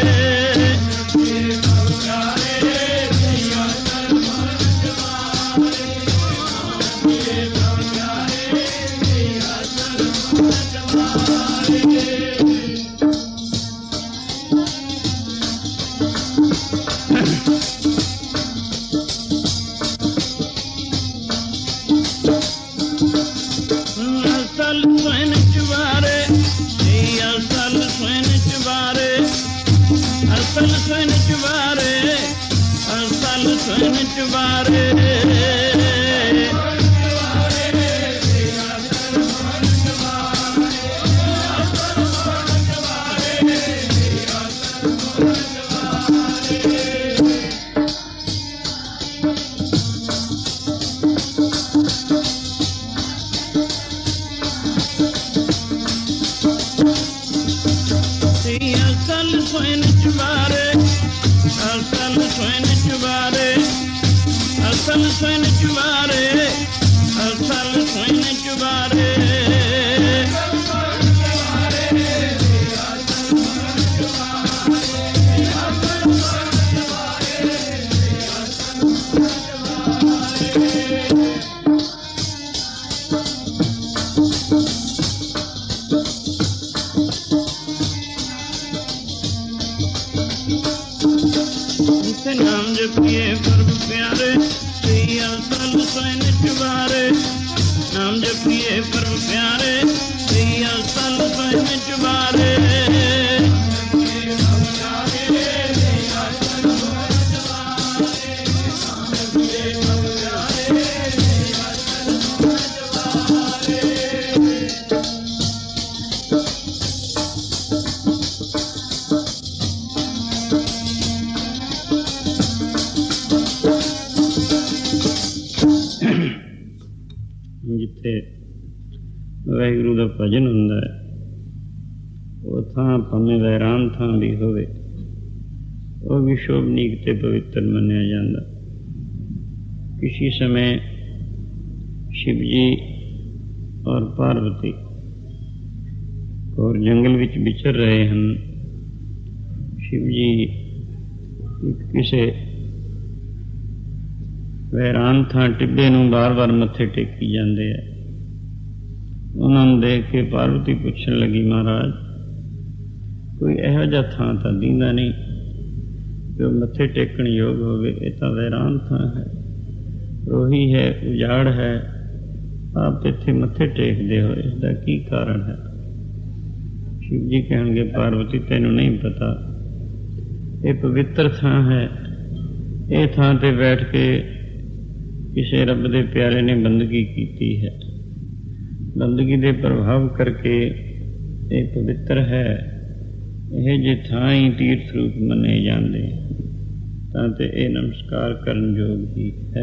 वाहिगुरु का भजन हुंदा है, वो थां भावें वैरान थां भी होवे, वो भी शोभनीक ते पवित्र मन्निया जांदा। इसी समय शिव जी और पार्वती और जंगल विच विचर रहे हैं। शिव जी किसी वैरान थां टिब्बे नूं बार बार मत्थे टेकी जाते हैं। उन्होंने देख के पार्वती पूछण लगी, महाराज कोई इहो जिहा थां तां दींदा नहीं जो मत्थे टेकण योग होवे, ये तां वैरान थां है, रोही है, उजाड़ है, आप इत्थे मत्थे टेकदे हो, इसका की कारण है? शिव जी कहणगे, पार्वती तैनूं नहीं पता, ये पवित्र थां है, ये थां ते बैठ के किसी रब दे प्यारे ने बंदगी की है, बंदगी दे प्रभाव करके ये पवित्र है, यह जे थां ही तीर्थ रूप मने जाते तां ते ये नमस्कार करन योग ही है।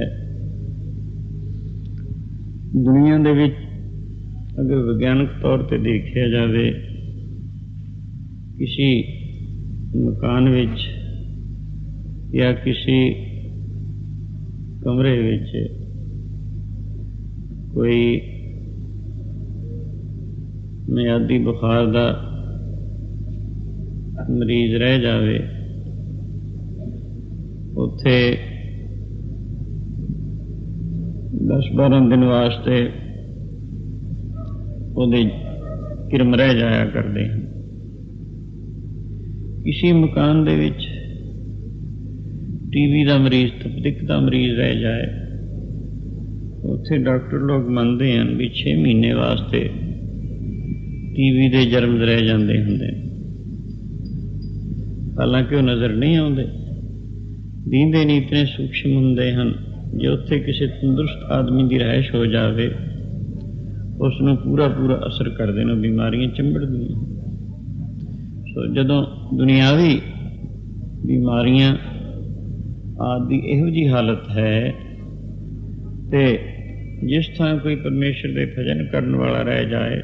दुनिया दे विच अगर विज्ञानक तौर पर देखा जाए, किसी मकान विच या किसी कमरे विच कोई मियादी बुखार का मरीज रह जावे, उत्थे दस बारह दिन वास्ते उहदे किरम रह जाया करते हैं। किसी मकान दे विच टीवी का मरीज, तपदिक का मरीज रह जाए, उत्थे डॉक्टर लोग मानते हैं भी छे महीने वास्ते टीवी के जर्म्स रह जाते होंगे, हालांकि वो नज़र नहीं आते, दींदे नहीं, इतने सूक्ष्म होंगे हैं। जो उत्थे किसी तंदुरुस्त आदमी की रहायश हो जाए, उसनों पूरा पूरा असर करते हैं, बीमारियां चिंबड़दियां। सो जदों दुनियावी बीमारियां आदि इहो जी हालत है, तो जिस थां कोई परमेश्वर के भजन करने वाला रह जाए,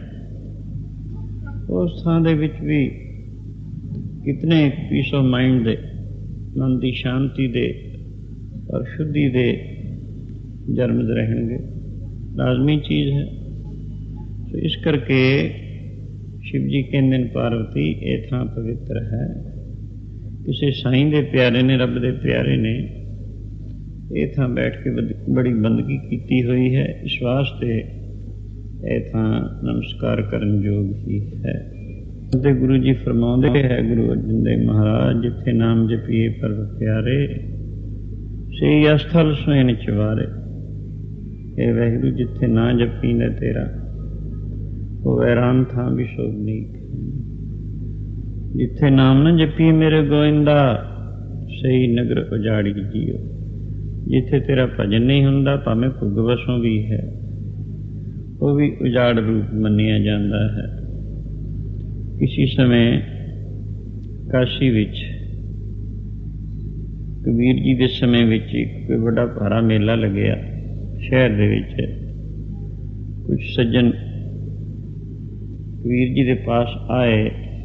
उस थां दे विच भी कितने पीस ऑफ माइंड दे, मन की शांति दे और शुद्धि दे जर्मज रहणगे, लाजमी चीज़ है। तो इस करके शिव जी कहते हैं, पार्वती ये थां पवित्र है, किसी साईं दे प्यारे ने, रब दे प्यारे ने ये थां बैठ के बड़ी बंदगी की हुई है, इस वास्ते ये थां नमस्कार करन योग ही है। ते गुरु जी फरमाउंदे है, गुरु अर्जन देव महाराज, जिथे नाम जपीए परब प्यारे, सही अस्थल सोएन चवारे। ये वाहिगुरू जिथे ना जपी न तेरा, वो वैरान थां भी शोभनीक। जिथे नाम न जपीए मेरे गोविंदा, सही नगर उजाड़ी जियो। जिथे तेरा भजन नहीं हुंदा, भावें भुग वसों भी है, वो भी उजाड़ रूप मनिया जाता है। किसी समय काशी विच कबीर जी के समय विच एक बड़ा भारा मेला लग्या शहर दे विच। कुछ सज्जन कबीर जी के पास आए,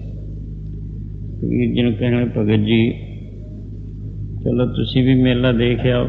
कबीर जी ने कहने, भगत जी चलो तुसी भी मेला देख आओ।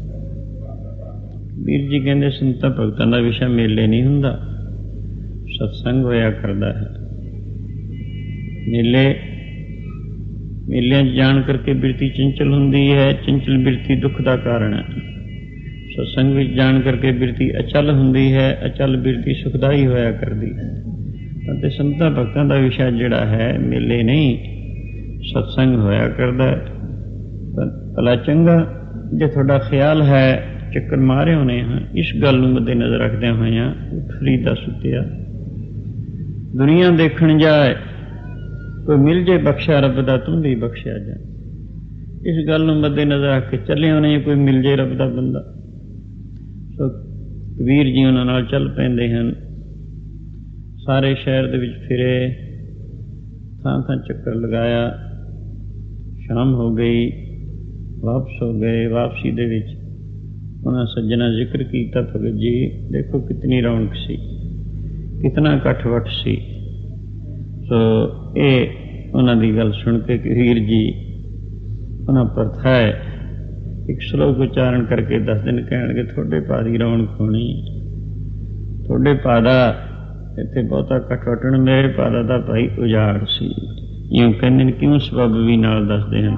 कबीर जी कहते, संतां भगतां दा विषय मेले नहीं हुंदा, सत्संग होया करदा है। मेले मेलियां जान करके बिरती चंचल हुंदी है, चंचल बिरती दुख का कारण है। सत्संग विच जान करके बिरती अचल हुंदी है, अचल बिरती सुखदाई होया करदी है। ते संतां भगतां दा विषय जिहड़ा है मेले नहीं, सत्संग होया करदा है। भला चंगा जे तुहाडा ख्याल है चक्कर मारे होने हैं, इस गल नूं मद्दे नज़र रखदे होइआं फरीदा सुत्या दुनिया देखण जाए, कोई मिल जे बख्शा रब दा, तुम भी बख्शिया जा। इस गल नूं मद्दे नज़र रख के चले होने, कोई मिल जे रब दा बंदा। सो कबीर जी उन्हां नाल चल पैंदे हन, सारे शहर दे विच फिरे, थां थां चक्कर लगाया। शाम हो गई, वापस हो गए। वापसी दे विच उन्हां सज्जना जिक्र किया, भगत जी देखो कितनी रौनक सी, कितना कठवट सी। सो ये उन्हां दी गल सुन के कबीर जी उन्हां परथाए ਇੱਕ ਸ਼ਲੋਕ ਉਚਾਰਨ ਕਰਕੇ ਦਸ ਦਿਨ ਕਹਿਣਗੇ ਤੁਹਾਡੇ ਪਾ ਦੀ ਰੌਣਕ ਹੋਣੀ, ਤੁਹਾਡੇ ਪਾ ਦਾ ਇੱਥੇ ਬਹੁਤਾ ਕਟਵਟਣ, ਮੇਰੇ ਪਾ ਦਾ ਤਾਂ ਭਾਈ ਉਜਾੜ ਸੀ। ਇਉਂ ਕਹਿੰਦੇ ਨੇ, ਕਿਉਂ ਸਬੱਬ ਵੀ ਨਾਲ ਦੱਸਦੇ ਹਨ।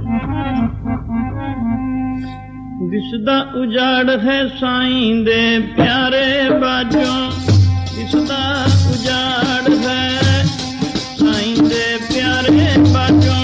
ਦਿਸਦਾ ਉਜਾੜ ਹੈ ਸਾਈਂ ਦੇ ਪਿਆਰੇ ਬਾਝੋਂ, ਦਿਸਦਾ ਉਜਾੜ ਹੈ ਸਾਈਂ ਦੇ ਪਿਆਰੇ ਬਾਝੋਂ,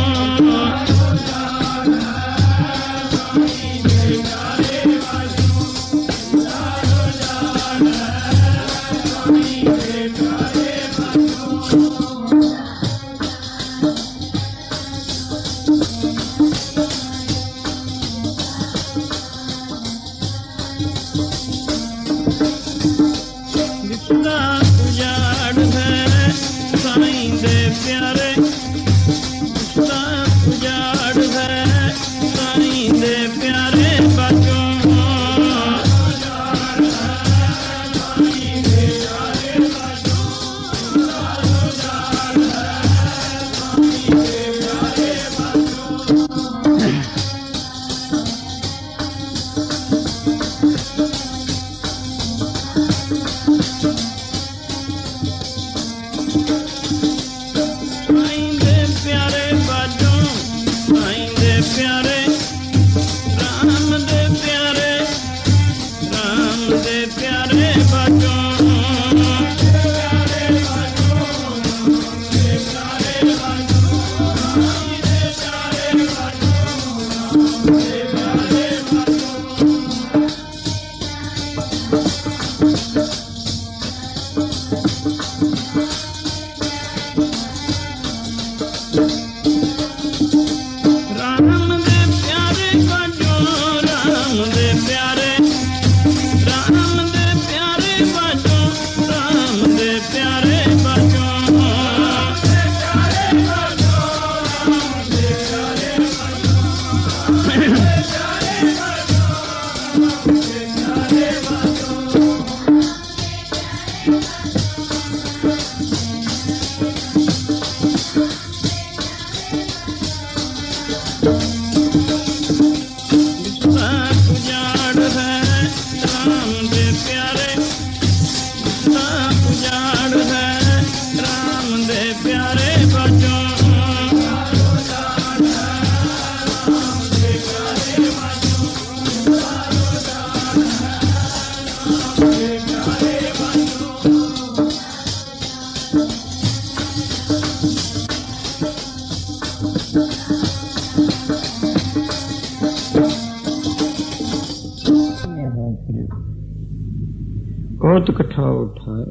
बहुत कठा उठाए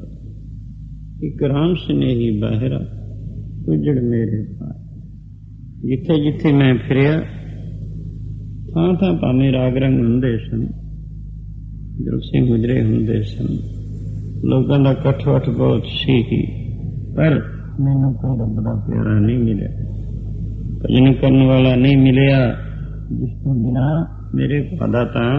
एक राम स्नेही बाहरा उजड़ मेरे पाए। जिथे जिथे मैं फिरिया थां थां भावें राग रंग हुंदे सन, जलसे गुजरे हुंदे सन, लोगों का कठवट बहुत सी, पर मैनू कोई रब दा प्यारा नहीं मिलिया, भजन करने वाला नहीं मिलिया, जिस तो बिना मेरे पादा तां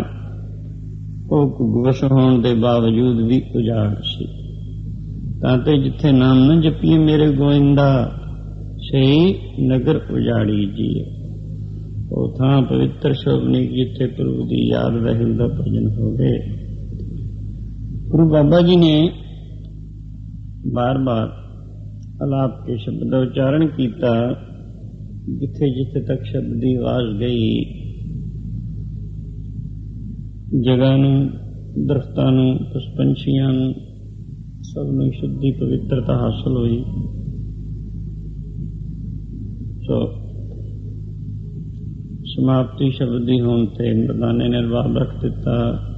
गुवस होने के बावजूद भी उजाड़ सी। ताते जिथे नाम न जपीए मेरे गोविंदा, सही नगर उजाड़ी जी। ओ थां पवित्र शोभनी जिथे प्रभु की याद वहल का भजन हो गए। गुरु बाबा जी ने बार बार अलाप के शब्द का उच्चारण किया। जिथे जिथे तक शब्द की आवाज गई, जगह नूं, दरख्तां नूं, पशु-पंछियां नूं, सब नूं शुद्धि पवित्रता हासिल हुई। सो समाप्ति शब्द दी होण ते मर्दाने ने रबाब रख दिता।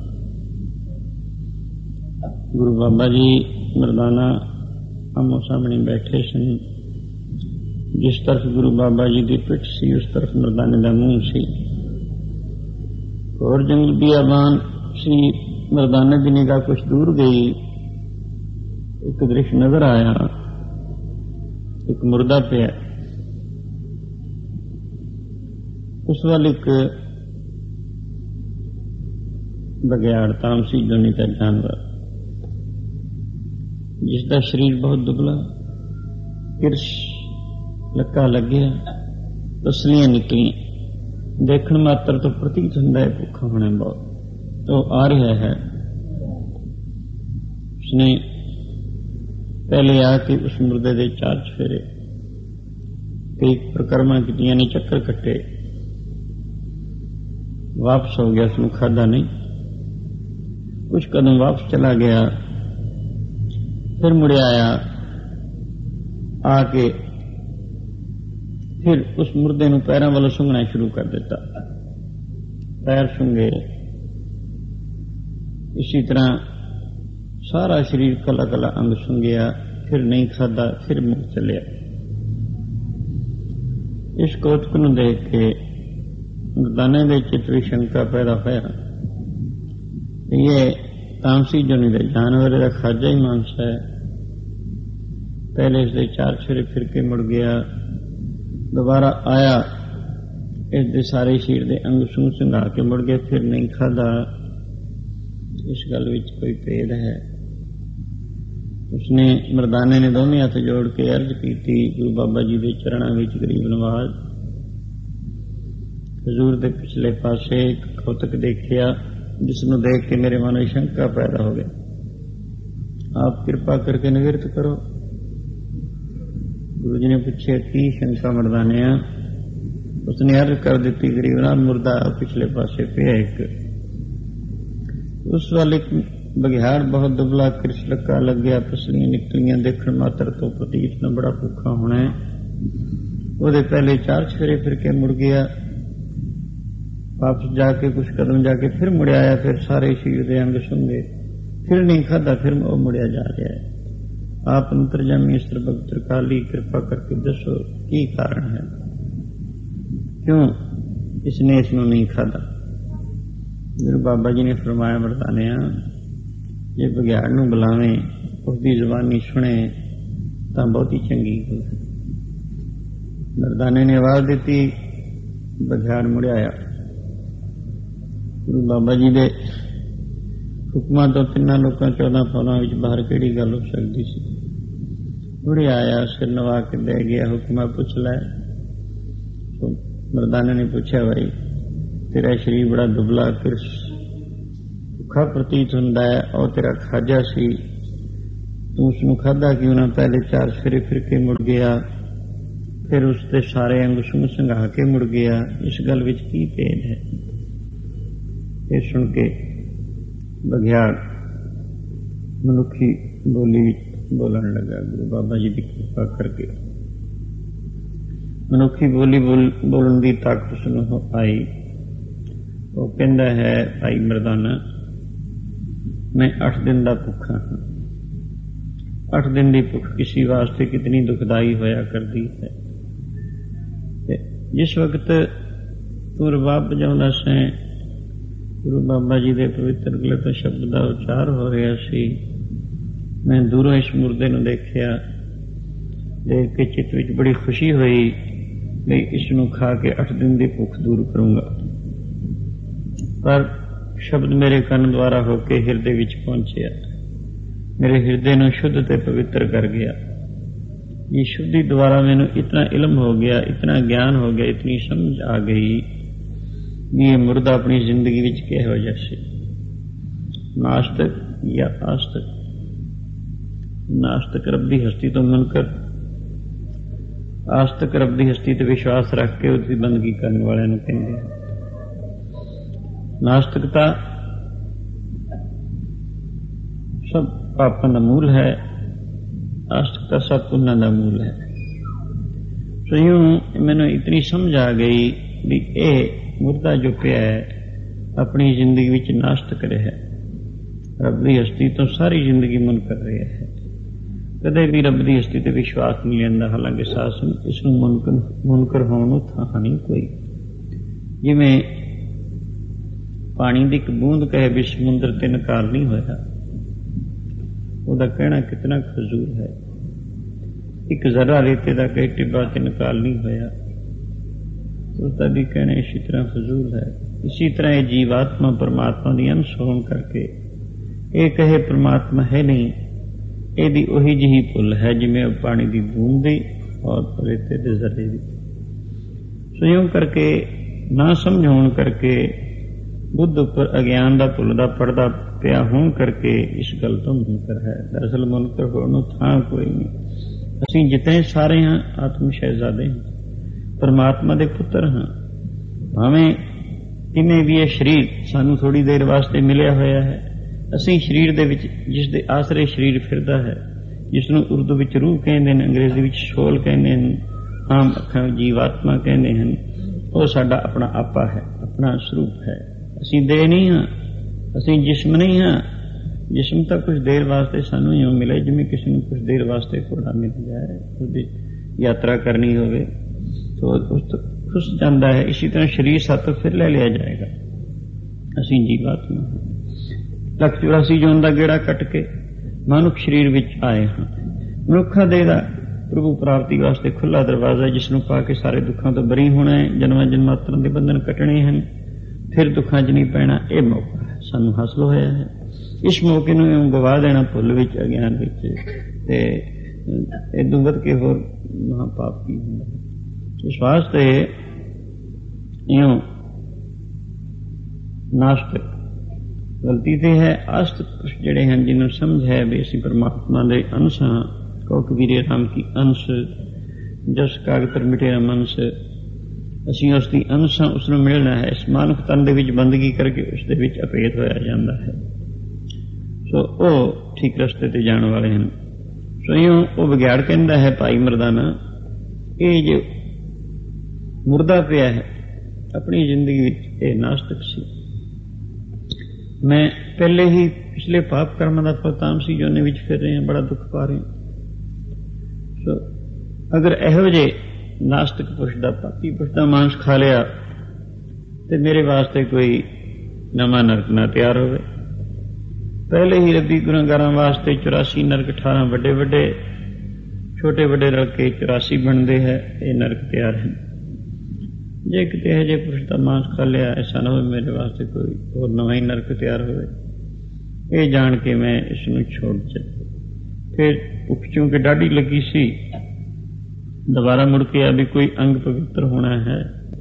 गुरु बाबा जी मर्दाना आमो सामने बैठे सन। जिस तरफ गुरु बाबा जी की पिठ सी, उस तरफ मर्दाने का मुंह सी। और जंगल बियाबान सी। मर्दाने की निगाह कुछ दूर गई, एक दृश्य नजर आया। एक मुर्दा पिया, उस वाल एक बघियाड़ तामसी जोनी का जानवर, जिसका शरीर बहुत दुबला, किरश लक्का लग गया, पसलियां निकली, देखण मात्र तो प्रतीत हुंदा है भुखा होना बहुत। तो आ रहा है, उसने पहले आके उस मुर्दे दे चार चफेरे कई प्रकरमा कीतियां ने, चक्कर कट्टे, वापस हो गया, उसने खादा नहीं। कुछ कदम वापस चला गया, फिर मुड़े आया, आके फिर उस मुर्दे नूं पैरों वालों सूंघना शुरू कर दिता। पैर सूंघे, इसी तरह सारा शरीर कला कला अंग सूंघिया, फिर नहीं खादा, फिर मुड़ चलिया। इस कौतक नूं देख के मर्दाने दे चित्त विच शंका पैदा होया, ये तामसी जोनी दे जानवर दा खाजा ही मांस है। पहले इसके चार छेरे फिर के मुड़ गया, दोबारा आया, इसके सारे शरीर के अंग सूंघ सूंघा के मुड़ गए, फिर नहीं खादा। इस गल विच कोई भेद है। उसने मर्दाने ने दोनों हाथ जोड़ के अर्ज की, गुरु बाबा जी के चरणों में गरीब नवाज। हजूर के पिछले पासे एक कौतक देखिया, जिसनों देख के मेरे मन में शंका पैदा हो गई। आप कृपा करके निवृत्त करो। गुरु जी ने पूछे, की शंका मर्दाने? उसने अर्ज कर दी, गरीबनाथ मुर्दा पिछले पासे पे एक। उस वाले बघियाड़ बहुत दुबला, कृष लक्का लग गया, पसलियां निकलियां, देखण मात्र तो प्रतीत न बड़ा भूखा होना है। वो पहले चार छेरे फिर के मुड़ गया, वापस जाके कुछ कदम जाके फिर मुड़े आया, फिर सारे शरीर के अंग सूंघे, फिर नहीं खादा, फिर वो मुड़िया जा रहा है। आप अंतर्जामी सर्वभक्त त्रिकाली, कृपा करके दसो की कारण है, क्यों इसने इसनों नहीं खादा? गुरु बाबा जी ने फरमाया, मर्दाने जे बघियाड़ नूं बुलावे, उसकी जुबानी सुने तो बहुत ही चंगी गल है। मर्दाने ने आवाज दी, बघियाड़ मुड़ आया। गुरु बाबा जी के हुक्मां तो तिना लोगों चौदह फौलां विच बाहर किहड़ी गल हो सकती सी। मुड़े आया, सिर नवा के दे गया, हुक्मा पुछ लै। तो मर्दाने ने पूछा, भाई तेरा शरीर बड़ा दुबला कृष भुखा प्रतीत हुंदा है, और तेरा खाजा सी, तू उसनूं खादा क्यों ना? पहले चार फेरे फिर के मुड़ गया, फिर उसके सारे अंग सूंघ सूंघा के मुड़ गया। इस गल विच की भेद है? ये सुन के बघियाड़ मनुखी बोली बोलन लगा। गुरु बाबा जी की कृपा करके मनुखी बोली बोल बोलन की ताकत उसनूं आई। वो कहता है, भाई मर्दाना, मैं अठ दिन का भुखा हाँ। अठ दिन की भुख किसी वास्ते कितनी दुखदाई होया करती है। जिस वक्त तू रबाब बजाउंदा से, गुरु बाबा जी के पवित्र गलत शब्द का उच्चार हो रहा सी, मैं दूरों इस मुर्दे नूं देखिया, देख के चित्त विच बड़ी खुशी हुई भी इसनूं खा के अठ दिन की भुख दूर करूंगा। पर शब्द मेरे कान द्वारा होके हिरदे विच पहुंचया, मेरे हिरदे नूं शुद्ध ते पवित्र कर गया। ये शुद्धि द्वारा मैनू इतना इल्म हो गया, इतना ज्ञान हो गया, इतनी समझ आ गई कि ये मुर्दा अपनी जिंदगी विच किहो जिहा सी, नास्तिक या आस्तिक। नास्तिक रब की हस्ती तो मुनकर, आस्तिक रब की हस्ती ते विश्वास रख के उसकी बंदगी करने वाले नूं कहंदे हैं। नास्तिकता सब पापां दा मूल है, आस्तिकता सब पुण्य का मूल है। तो यूं मैनू इतनी समझ आ गई भी ये मुर्दा जो पिया है अपनी जिंदगी विच नास्तिक रहा है, रब की हस्ती तो सारी जिंदगी मुनकर रहा है, कदे भी रब की हस्ती पर विश्वास नहीं लेंदा। हालांकि सासन इसनूं मुनकर मुनकर होण नूं थां नहीं कोई। जिवें पानी की एक बूंद कहे भी समुद्र ते नकार नहीं होया, उसका कहना कितना फजूल है। एक जरा रेते का कहे टिब्बा ते नकार नहीं होया, उसका भी कहना इसी तरह फजूल है। इसी तरह ये जीवात्मा परमात्मा की अंश होने करके ये कहे परमात्मा है नहीं, यदि उही जी भुल है जिमें पानी की बूंद दी और रेते के जरे दी। सो यूं करके ਨਾ ਸਮਝ ਹੋਣ ਕਰਕੇ, ਬੁੱਧ ਉੱਪਰ ਅਗਿਆਨ ਦਾ ਭੁੱਲ ਦਾ ਪਰਦਾ ਪਿਆ ਹੋਣ ਕਰਕੇ ਇਸ ਗੱਲ ਤੋਂ ਮੁਨਕਰ ਹੈ। ਦਰਅਸਲ ਮੁਨਕਰ ਹੋਣ ਨੂੰ ਥਾਂ ਕੋਈ ਨਹੀਂ। ਅਸੀਂ ਜਿਤਨੇ ਸਾਰੇ ਹਾਂ ਆਤਮ ਸ਼ਹਿਜ਼ਾਦੇ ਹਾਂ, ਪਰਮਾਤਮਾ ਦੇ ਪੁੱਤਰ ਹਾਂ। ਭਾਵੇਂ ਕਿਵੇਂ ਵੀ ਇਹ ਸਰੀਰ ਸਾਨੂੰ ਥੋੜੀ ਦੇਰ ਵਾਸਤੇ ਮਿਲਿਆ ਹੋਇਆ ਹੈ, ਅਸੀਂ ਸਰੀਰ ਦੇ ਵਿੱਚ, ਜਿਸ ਦੇ ਆਸਰੇ ਸਰੀਰ ਫਿਰਦਾ ਹੈ, ਜਿਸ ਨੂੰ ਉਰਦੂ ਵਿੱਚ ਰੂਹ ਕਹਿੰਦੇ ਨੇ, ਅੰਗਰੇਜ਼ੀ ਵਿੱਚ ਸੋਲ ਕਹਿੰਦੇ ਹਨ, ਆਮ ਅੱਖਾਂ ਵਿੱਚ ਜੀਵਾਤਮਾ ਕਹਿੰਦੇ ਹਨ, ਉਹ ਸਾਡਾ ਆਪਣਾ ਆਪਾ ਹੈ, ਆਪਣਾ ਸਰੂਪ ਹੈ। ਅਸੀਂ ਦੇਹ ਨਹੀਂ ਹਾਂ, ਅਸੀਂ ਜਿਸਮ ਨਹੀਂ ਹਾਂ। ਜਿਸਮ ਤਾਂ ਕੁਝ ਦੇਰ ਵਾਸਤੇ ਸਾਨੂੰ ਇਉਂ ਮਿਲੇ ਜਿਵੇਂ ਕਿਸੇ ਨੂੰ ਕੁਝ ਦੇਰ ਵਾਸਤੇ ਘੋੜਾ ਮਿਲ ਜਾਏ, ਉਹਦੀ ਯਾਤਰਾ ਕਰਨੀ ਹੋਵੇ ਤਾਂ ਉਸ ਤੋਂ ਖੁਸ਼ ਜਾਂਦਾ ਹੈ। ਇਸੇ ਤਰ੍ਹਾਂ ਸਰੀਰ ਸਾਥੋਂ ਫਿਰ ਲੈ ਲਿਆ ਜਾਏਗਾ। ਅਸੀਂ ਜੀਵਾਤਮਾ ਹਾਂ। ਲੱਖ ਚੁਰਾਸੀ ਜੂਨ ਦਾ ਗੇੜਾ ਕੱਟ ਕੇ ਮਨੁੱਖ ਸਰੀਰ ਵਿੱਚ ਆਏ ਹਾਂ। ਮਨੁੱਖਾ ਦੇਹ ਦਾ ਪ੍ਰਭੂ ਪ੍ਰਾਪਤੀ ਵਾਸਤੇ ਖੁੱਲ੍ਹਾ ਦਰਵਾਜ਼ਾ, ਜਿਸ ਨੂੰ ਪਾ ਕੇ ਸਾਰੇ ਦੁੱਖਾਂ ਤੋਂ ਬਰੀ ਹੋਣਾ ਹੈ, ਜਨਮਾਂ ਜਨਮਾਂਤਰਾਂ ਦੇ ਬੰਧਨ ਕੱਟਣੇ ਹਨ, ਫਿਰ ਦੁੱਖਾਂ 'ਚ ਨਹੀਂ ਪੈਣਾ। ਇਹ ਮੌਕਾ ਹੈ, ਸਾਨੂੰ ਹਾਸਲ ਹੋਇਆ ਹੈ। ਇਸ ਮੌਕੇ ਨੂੰ ਗਵਾ ਦੇਣਾ ਭੁੱਲ ਵਿੱਚ, ਅਗਿਆਨ ਵਿੱਚ, ਤੇ ਇਦੋਂ ਵੱਧ ਕੇ ਹੋਰ ਮਹਾਂ ਪਾਪ ਕੀ ਹੁੰਦਾ ਹੈ। ਇਸ ਵਾਸਤੇ ਇਉਂ ਨਾਸਤਿਕ ਗਲਤੀ ਤੇ ਹੈ। ਆਸਤਿਕ ਜਿਹੜੇ ਹਨ, ਜਿਹਨੂੰ ਸਮਝ ਹੈ ਵੀ ਅਸੀਂ ਪਰਮਾਤਮਾ ਦੇ ਅੰਸ਼ ਹਾਂ, ਕਹੋ ਕਬੀਰੇ ਰਾਮ ਕੀ ਅੰਸ਼, ਜਸ ਕਾਗ ਪਰ ਮਿਟੇ ਮਨਸ, ਅਸੀਂ ਉਸ ਦੀ ਅੰਸ਼ ਹਾਂ, ਉਸ ਨੂੰ ਮਿਲਣਾ ਹੈ। ਇਸ ਮਾਨੁਖ ਤਨ ਦੇ ਵਿੱਚ ਬੰਦਗੀ ਕਰਕੇ ਉਸ ਦੇ ਵਿੱਚ ਅਪੇਤ ਹੋਇਆ ਜਾਂਦਾ ਹੈ। ਸੋ ਉਹ ਠੀਕ ਰਸਤੇ ਤੇ ਜਾਣ ਵਾਲੇ ਹਨ। ਸੋ ਇਉਂ ਉਹ ਵਿਗਿਆੜ ਕਹਿੰਦਾ ਹੈ ਭਾਈ ਮਰਦਾਨਾ, ਇਹ ਜੋ ਮੁਰਦਾ ਪਿਆ ਹੈ ਆਪਣੀ ਜ਼ਿੰਦਗੀ ਵਿੱਚ, ਇਹ ਨਾਸਤਿਕ ਸੀ। ਮੈਂ ਪਹਿਲੇ ਹੀ ਪਿਛਲੇ ਪਾਪ ਕਰਮਾਂ ਦਾ ਫਲ ਤਾਮਸੀ ਜੋਨੀ ਵਿੱਚ ਫਿਰ ਰਹੇ ਹਾਂ, ਬੜਾ ਦੁੱਖ ਪਾ ਰਹੇ ਹਾਂ। ਸੋ ਅਗਰ ਇਹੋ ਜਿਹੇ ਨਾਸਤਿਕ ਪੁਰਸ਼ ਦਾ, ਪਾਪੀ ਪੁਰਸ਼ ਦਾ ਮਾਂਸ ਖਾ ਲਿਆ ਤੇ ਮੇਰੇ ਵਾਸਤੇ ਕੋਈ ਨਵਾਂ ਨਰਕ ਨਾ ਤਿਆਰ ਹੋਵੇ। ਪਹਿਲੇ ਹੀ ਰੱਬੀ ਗੁਨਾਹਗਾਰਾਂ ਵਾਸਤੇ ਚੁਰਾਸੀ ਨਰਕ, ਅਠਾਰਾਂ ਵੱਡੇ ਵੱਡੇ, ਛੋਟੇ ਵੱਡੇ ਰਲ ਕੇ ਚੁਰਾਸੀ ਬਣਦੇ ਹੈ। ਇਹ ਨਰਕ ਤਿਆਰ ਹੈ। ਜੇ ਕਿਤੇ ਇਹੋ ਜਿਹੇ ਪੁਰਸ਼ ਦਾ ਮਾਂਸ ਖਾ ਲਿਆ, ਐਸਾ ਨਾ ਹੋਵੇ ਮੇਰੇ ਵਾਸਤੇ ਕੋਈ ਹੋਰ ਨਵਾਂ ਹੀ ਨਰਕ ਤਿਆਰ ਹੋਵੇ। ਇਹ ਜਾਣ ਕੇ ਮੈਂ ਇਸ ਨੂੰ ਛੋੜ ਦਿੱਤਾ। ਫਿਰ ਭੁੱਖ ਚੂੰਕਿ ਡਾਢੀ ਲੱਗੀ ਸੀ, ਦੁਬਾਰਾ ਮੁੜ ਕੇ ਆ ਵੀ ਕੋਈ ਅੰਗ ਪਵਿੱਤਰ ਹੋਣਾ ਹੈ।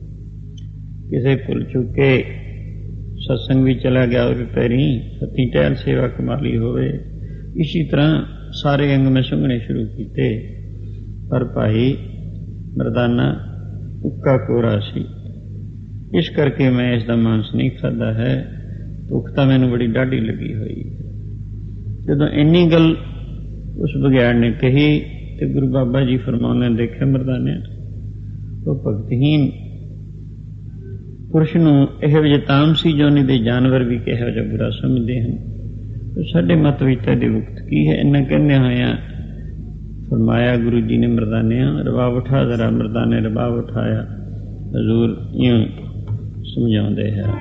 ਕਿਸੇ ਭੁੱਲ ਚੁੱਕੇ ਸਤਸੰਗ ਵੀ ਚਲਾ ਗਿਆ ਹੋਵੇ, ਪੈਰੀ ਹੱਥੀਂ ਟਹਿਲ ਸੇਵਾ ਕਮਾਲੀ ਹੋਵੇ। ਇਸੀ ਤਰ੍ਹਾਂ ਸਾਰੇ ਅੰਗ ਮੈਂ ਸੁੰਘਣੇ ਸ਼ੁਰੂ ਕੀਤੇ, ਪਰ ਭਾਈ ਮਰਦਾਨਾ ਉੱਕਾ ਕੋਰਾ ਸੀ, ਇਸ ਕਰਕੇ ਮੈਂ ਇਸ ਦਾ ਮਾਂਸ ਨਹੀਂ ਖਾਧਾ ਹੈ। ਭੁੱਖ ਤਾਂ ਮੈਨੂੰ ਬੜੀ ਡਾਢੀ ਲੱਗੀ ਹੋਈ ਹੈ। ਜਦੋਂ ਇੰਨੀ ਗੱਲ ਉਸ ਬਗਿਆੜ ਨੇ ਕਹੀ ਤੇ ਗੁਰੂ ਬਾਬਾ ਜੀ ਫਰਮਾਉਂਦੇ, ਦੇਖਿਆ ਮਰਦਾਨੇ, ਉਹ ਭਗਤਹੀਨ ਪੁਰਸ਼ ਨੂੰ ਇਹੋ ਜਿਹੇ ਤਾਮਸੀ ਜੋਨੀ ਦੇ ਜਾਨਵਰ ਵੀ ਕਿਹੋ ਜਿਹਾ ਬੁਰਾ ਸਮਝਦੇ ਹਨ। ਸਾਡੇ ਮਤ ਵਿੱਚ ਤਾਂ ਮੁਕਤ ਕੀ ਹੈ? ਇਹਨਾਂ ਕਹਿੰਦੇ ਹੋਇਆ ਫਰਮਾਇਆ ਗੁਰੂ ਜੀ ਨੇ, ਮਰਦਾਨਿਆਂ ਰਬਾਬ ਉਠਾ ਜ਼ਰਾ। ਮਰਦਾਨੇ ਰਬਾਬ ਉਠਾਇਆ। ਹਜ਼ੂਰ ਇਉਂ ਸਮਝਾਉਂਦੇ ਹੈ,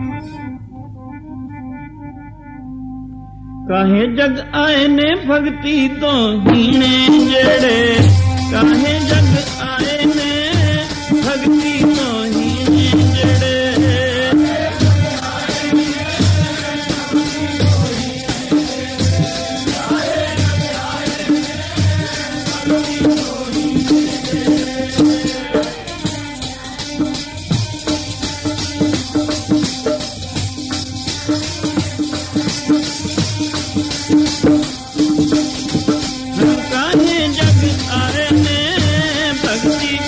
ਕਾਹੇ ਜਗ ਆਏ ਨੇ ਭਗਤੀ ਤੋਂ ਹੀਣੇ ਜਿਹੜੇ, ਕਾਹੇ ਜਗ ਆਏ ਨੇ ਭਗਤੀ ਤੋਂ ਹੀਣੇ ਜਿਹੜੇ, ਕਾਹੇ ਜਗ ਆਏ ਨੇ ਭਗਤੀ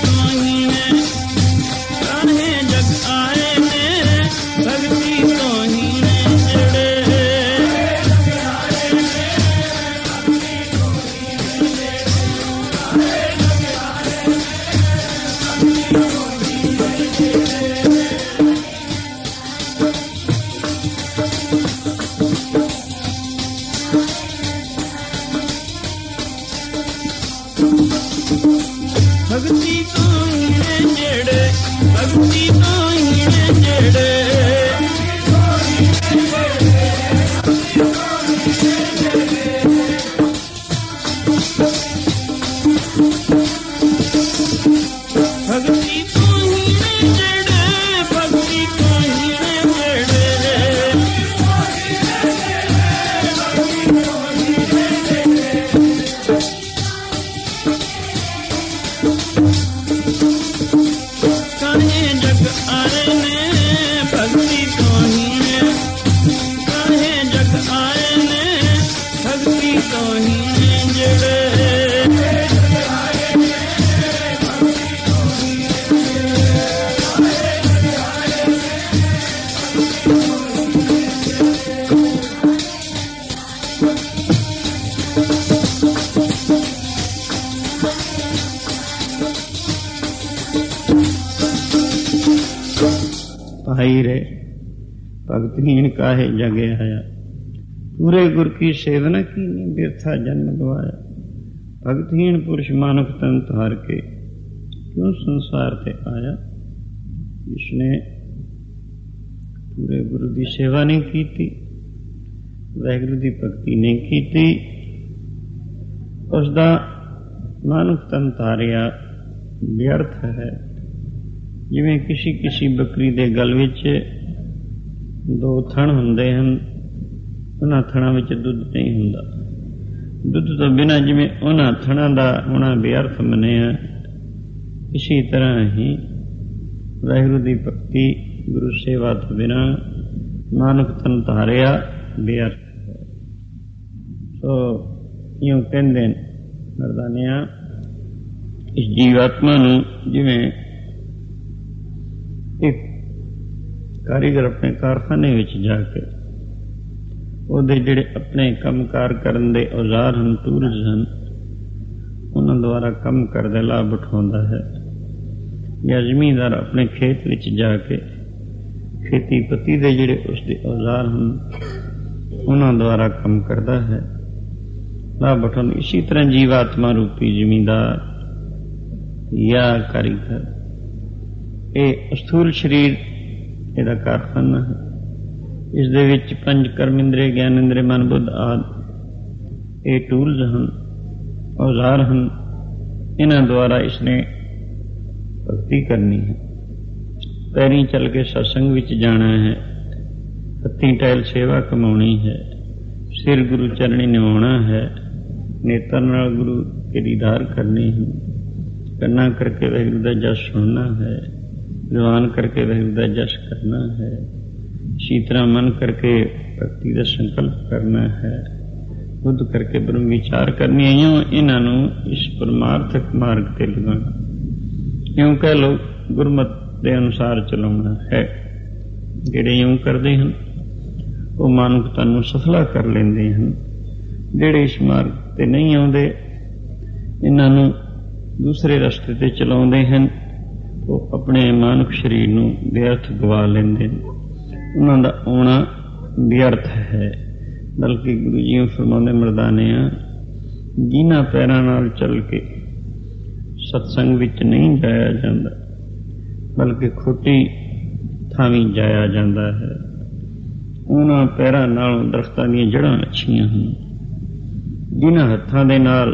आई रे, भगतहीन काहे जगे आया। पूरे गुर की सेवना की ने बिरथा जन्म गवाया। भगतहीन पुरुष मानव तन हार के क्यों संसार ते आया। जिसने पूरे गुरु की सेवा नहीं की थी, वाहिगुरु की भगती नहीं की थी, उसका मानव तन तारिया व्यर्थ है। जिवें किसी किसी बकरी के गल विच दो थण हुंदे हन, उन्हां थणां विच दुध नहीं हुंदा। दुध तो बिना जिवें उन्हां थणां दा होना व्यर्थ मनिया, इसी तरह ही वाहिगुरु की भक्ति गुरु सेवा तो बिना मानव तन तारिया व्यर्थ है। सो यूं कहंदे मरदानिया, इस जीवात्मा नूं जिवें एक कारीगर अपने कारखाने विच जाके ਉਹਦੇ ਜਿਹੜੇ ਆਪਣੇ ਕੰਮਕਾਰ ਕਰਨ ਦੇ ਔਜ਼ਾਰ ਹਨ, ਟੂਲਸ ਹਨ, ਉਹਨਾਂ ਦੁਆਰਾ ਕੰਮ ਕਰਦੇ ਲਾਭ ਉਠਾਉਂਦਾ ਹੈ। ਜਾਂ ਜ਼ਮੀਨਦਾਰ ਆਪਣੇ ਖੇਤ ਵਿੱਚ ਜਾ ਕੇ ਖੇਤੀਪਤੀ ਦੇ ਜਿਹੜੇ ਉਸਦੇ ਔਜ਼ਾਰ ਹਨ, ਉਹਨਾਂ ਦੁਆਰਾ ਕੰਮ ਕਰਦਾ ਹੈ, ਲਾਭ ਉਠਾਉਂਦਾ। ਇਸੀ ਤਰ੍ਹਾਂ ਜੀਵਾਤਮਾ ਰੂਪੀ ਜ਼ਮੀਨਦਾਰ ਜਾਂ ਕਾਰੀਗਰ, ਇਹ ਅਸਥੂਲ ਸਰੀਰ ਇਹਦਾ ਕਾਰਖਾਨਾ ਹੈ। ਇਸ ਦੇ ਵਿੱਚ ਪੰਜ ਕਰਮ ਇੰਦਰੀ, ਗਿਆਨ ਇੰਦਰੀ, ਮਨ, ਬੁੱਧ ਆਦਿ ਇਹ ਟੂਲਸ ਹਨ, ਔਜ਼ਾਰ ਹਨ। ਇਹਨਾਂ ਦੁਆਰਾ ਇਸਨੇ ਭਗਤੀ ਕਰਨੀ ਹੈ। ਪੈਰੀਂ ਚੱਲ ਕੇ ਸਤਸੰਗ ਵਿੱਚ ਜਾਣਾ ਹੈ, ਹੱਥੀਂ ਟਹਿਲ ਸੇਵਾ ਕਮਾਉਣੀ ਹੈ, ਸਿਰ ਗੁਰੂ ਚਰਣੀ ਨਿਵਾਉਣਾ ਹੈ, ਨੇਤਰ ਨਾਲ ਗੁਰੂ ਕੇ ਦੀਦਾਰ ਕਰਨੇ ਹਨ, ਕੰਨਾਂ ਕਰਕੇ ਵਾਹਿਗੁਰੂ ਦਾ ਜਸ ਸੁਣਨਾ ਹੈ, ਜ਼ੁਬਾਨ ਕਰਕੇ ਵਾਹਿਗੁਰੂ ਦਾ ਜਸ ਕਰਨਾ ਹੈ, इसी तरह मन करके भक्ति का संकल्प करना है, बुद्ध करके ब्रह्म विचार करनी है। यूं इन्हों इस परमार्थक मार्ग से लगाना, यूं कह लो गुरमत के अनुसार चलाना है। जेड़े यूं करते हैं वो मानुखता नूं सफला कर लेंदे हैं। जेड़े इस मार्ग से नहीं आते, इन्हों दूसरे रस्ते से चलाते हैं, वो अपने मानुख शरीर नूं व्यर्थ गवा लेंदे हैं। उन्हां दा आउणा व्यर्थ है। बल्कि गुरु जी फरमाउंदे मरदाने, जिन्हां पैरां नाल चल के सत्संग विच नहीं जाया जाता, बल्कि खोटी थावीं जाया जाता है। उन्हां पैरां नालों दरख्तां दीयां जड़ां अच्छियां हन। जिन्हां हत्थां दे नाल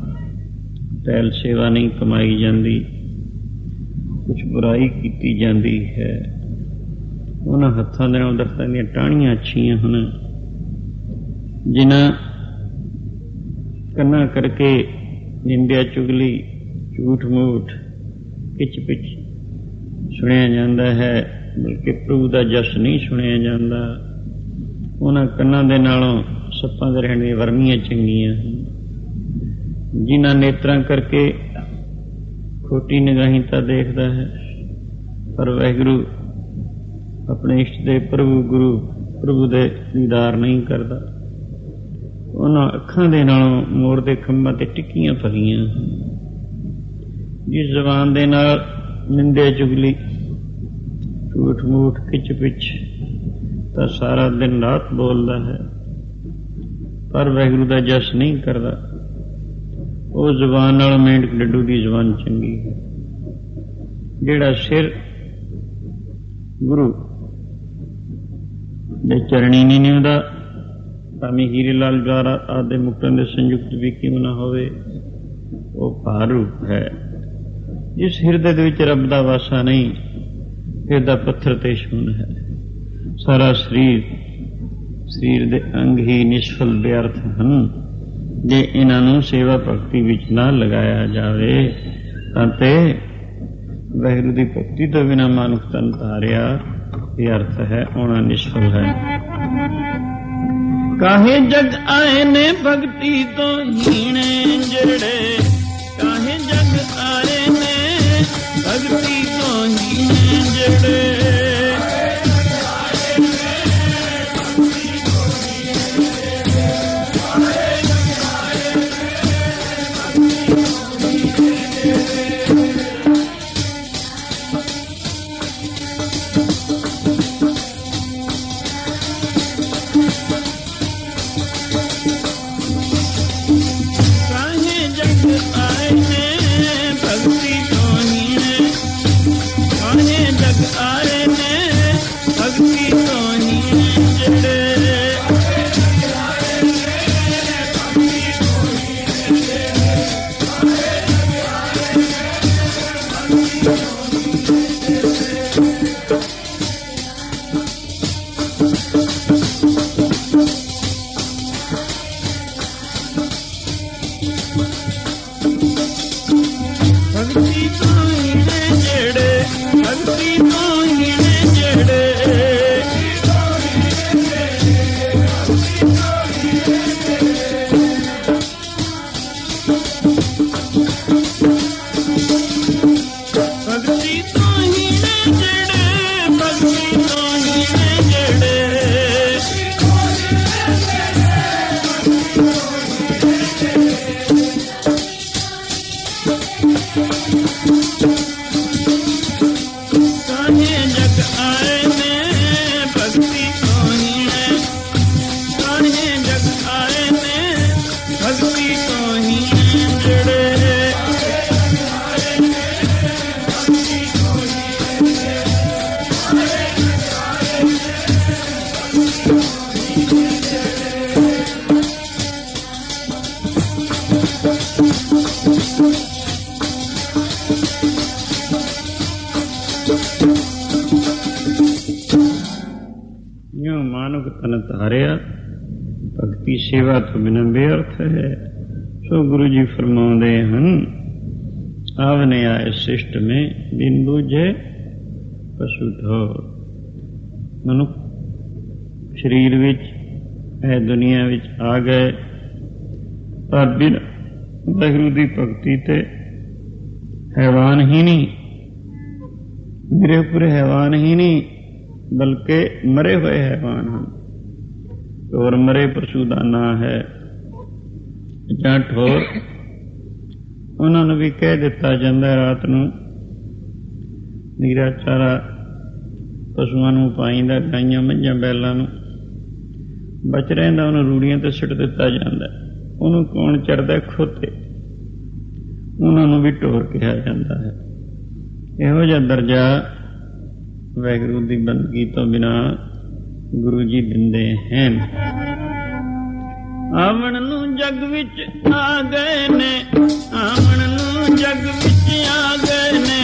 टहल सेवा नहीं कमाई जाती, कुछ बुराई की जाती है, उन्हां हत्थां दे नाल दरख्तां दीयां टाहणियां अच्छियां हन। जिन्हां कन्ना करके निंदिया, चुगली, झूठ मूठ, किच पिच सुनिया जाता है, बल्कि प्रभु का जस नहीं सुनिया जाता। उन्हां कन्नां दे नालों सप्पां दे रहण दीयां वर्मियां चंगियां हन। जिन्हां नेत्रां करके खोटी निगाहीता देखदा है, पर वाहिगुरू अपने इष्ट दे प्रभु गुरु प्रभु दे दीदार नहीं करता। उन्हां अखां दे नालों मोर दे खंभां ते टिक्कियां पईयां। जिस जबान दे नाल निंदे, चुगली, झूठ मूठ, किच पिच तां सारा दिन रात बोलदा है, पर वाहिगुरू दा जस नहीं करता। वो जबान नाल मेंढक डड्डू दी जबान चंगी है। जिहड़ा सिर गुरु दे चरणी नहीं निवदा, भावें हीरे लाल जवाहर आदि मुक्तां दे संयुक्त भी क्यों ना होवे, वो भार रूप है। जिस हिरदे दे विच रब दा वासा नहीं, हिरदा पत्थर ते शून है। सारा शरीर शरीर दे अंग ही निष्फल व्यर्थ हन। जे इन्हां नूं सेवा भगती विच ना लगाया जावे तां ते वाहिगुरू दी भक्ति तो बिना मानुख तन तारिया व्यर्थ है, होना निष्फल है। काहे जग आए ने भक्ति तो हीणे जड़े, काहे जग आए ने भक्ति तो हीणे जड़े। ਤਨ ਧਾਰਿਆ, ਭਗਤੀ ਸੇਵਾ ਤੋਂ ਬਿਨਾਂ ਬੇਅਰਥ ਹੈ। ਸੋ ਗੁਰੂ ਜੀ ਫਰਮਾਉਂਦੇ ਹਨ, ਆਵਨੇ ਆਏ ਸਿਸ਼ਟ ਮੇਂ ਬਿਨ ਬੂਝੇ ਪਸ਼ੂ ਢੋਰ। ਮਨੁੱਖ ਸਰੀਰ ਵਿੱਚ ਇਹ ਦੁਨੀਆ ਵਿੱਚ ਆ ਗਏ, ਪਰ ਬਿਨ ਵਾਹਿਗੁਰੂ ਦੀ ਭਗਤੀ ਤੇ ਹੈਵਾਨ ਹੀ ਨਹੀਂ, ਮੇਰੇ ਪੂਰੇ ਹੈਵਾਨ ਹੀ ਨਹੀਂ, ਬਲਕਿ ਮਰੇ ਹੋਏ ਹੈਵਾਨ ਹਨ। ਢੋਰ ਮਰੇ ਪਸ਼ੂ ਦਾ ਨਾਂ ਹੈ ਜਾਂ ਢੋਰ। ਉਹਨਾਂ ਨੂੰ ਵੀ ਕਹਿ ਦਿੱਤਾ ਜਾਂਦਾ ਰਾਤ ਨੂੰ ਨੀਰਾ ਚਾਰਾ ਪਸ਼ੂਆਂ ਨੂੰ ਪਾਈਦਾ, ਗਾਈਆਂ ਮੱਝਾਂ ਬੈਲਾਂ ਨੂੰ ਬਚ ਰਹਿੰਦਾ ਉਹਨੂੰ ਰੂੜੀਆਂ ਤੇ ਸੁੱਟ ਦਿੱਤਾ ਜਾਂਦਾ। ਉਹਨੂੰ ਕੌਣ ਚੜਦਾ? ਖੋਤੇ। ਉਹਨਾਂ ਨੂੰ ਵੀ ਢੋਰ ਕਿਹਾ ਜਾਂਦਾ ਹੈ। ਇਹੋ ਜਿਹਾ ਦਰਜਾ ਵਾਹਿਗੁਰੂ ਦੀ ਬੰਦਗੀ ਤੋਂ ਬਿਨਾਂ ਗੁਰੂ ਜੀ ਦਿੰਦੇ ਹਨ। ਆਵਣ ਨੂੰ ਜਗ ਵਿੱਚ ਆ ਗਏ ਨੇ, ਆਵਣ ਨੂੰ ਜਗ ਵਿੱਚ ਆ ਗਏ ਨੇ,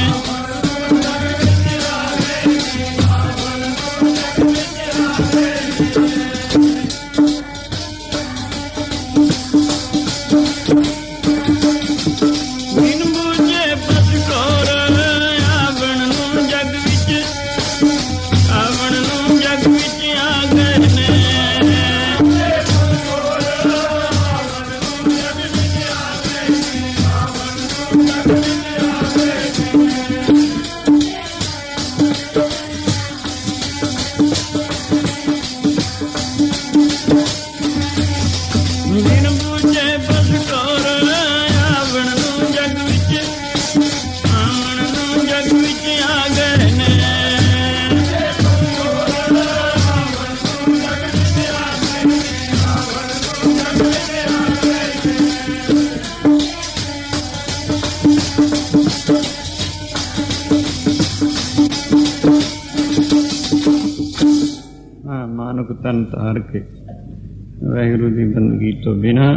ਤਨ ਧਾਰ ਕੇ ਵਾਹਿਗੁਰੂ ਦੀ ਬੰਦਗੀ ਤੋਂ ਬਿਨਾਂ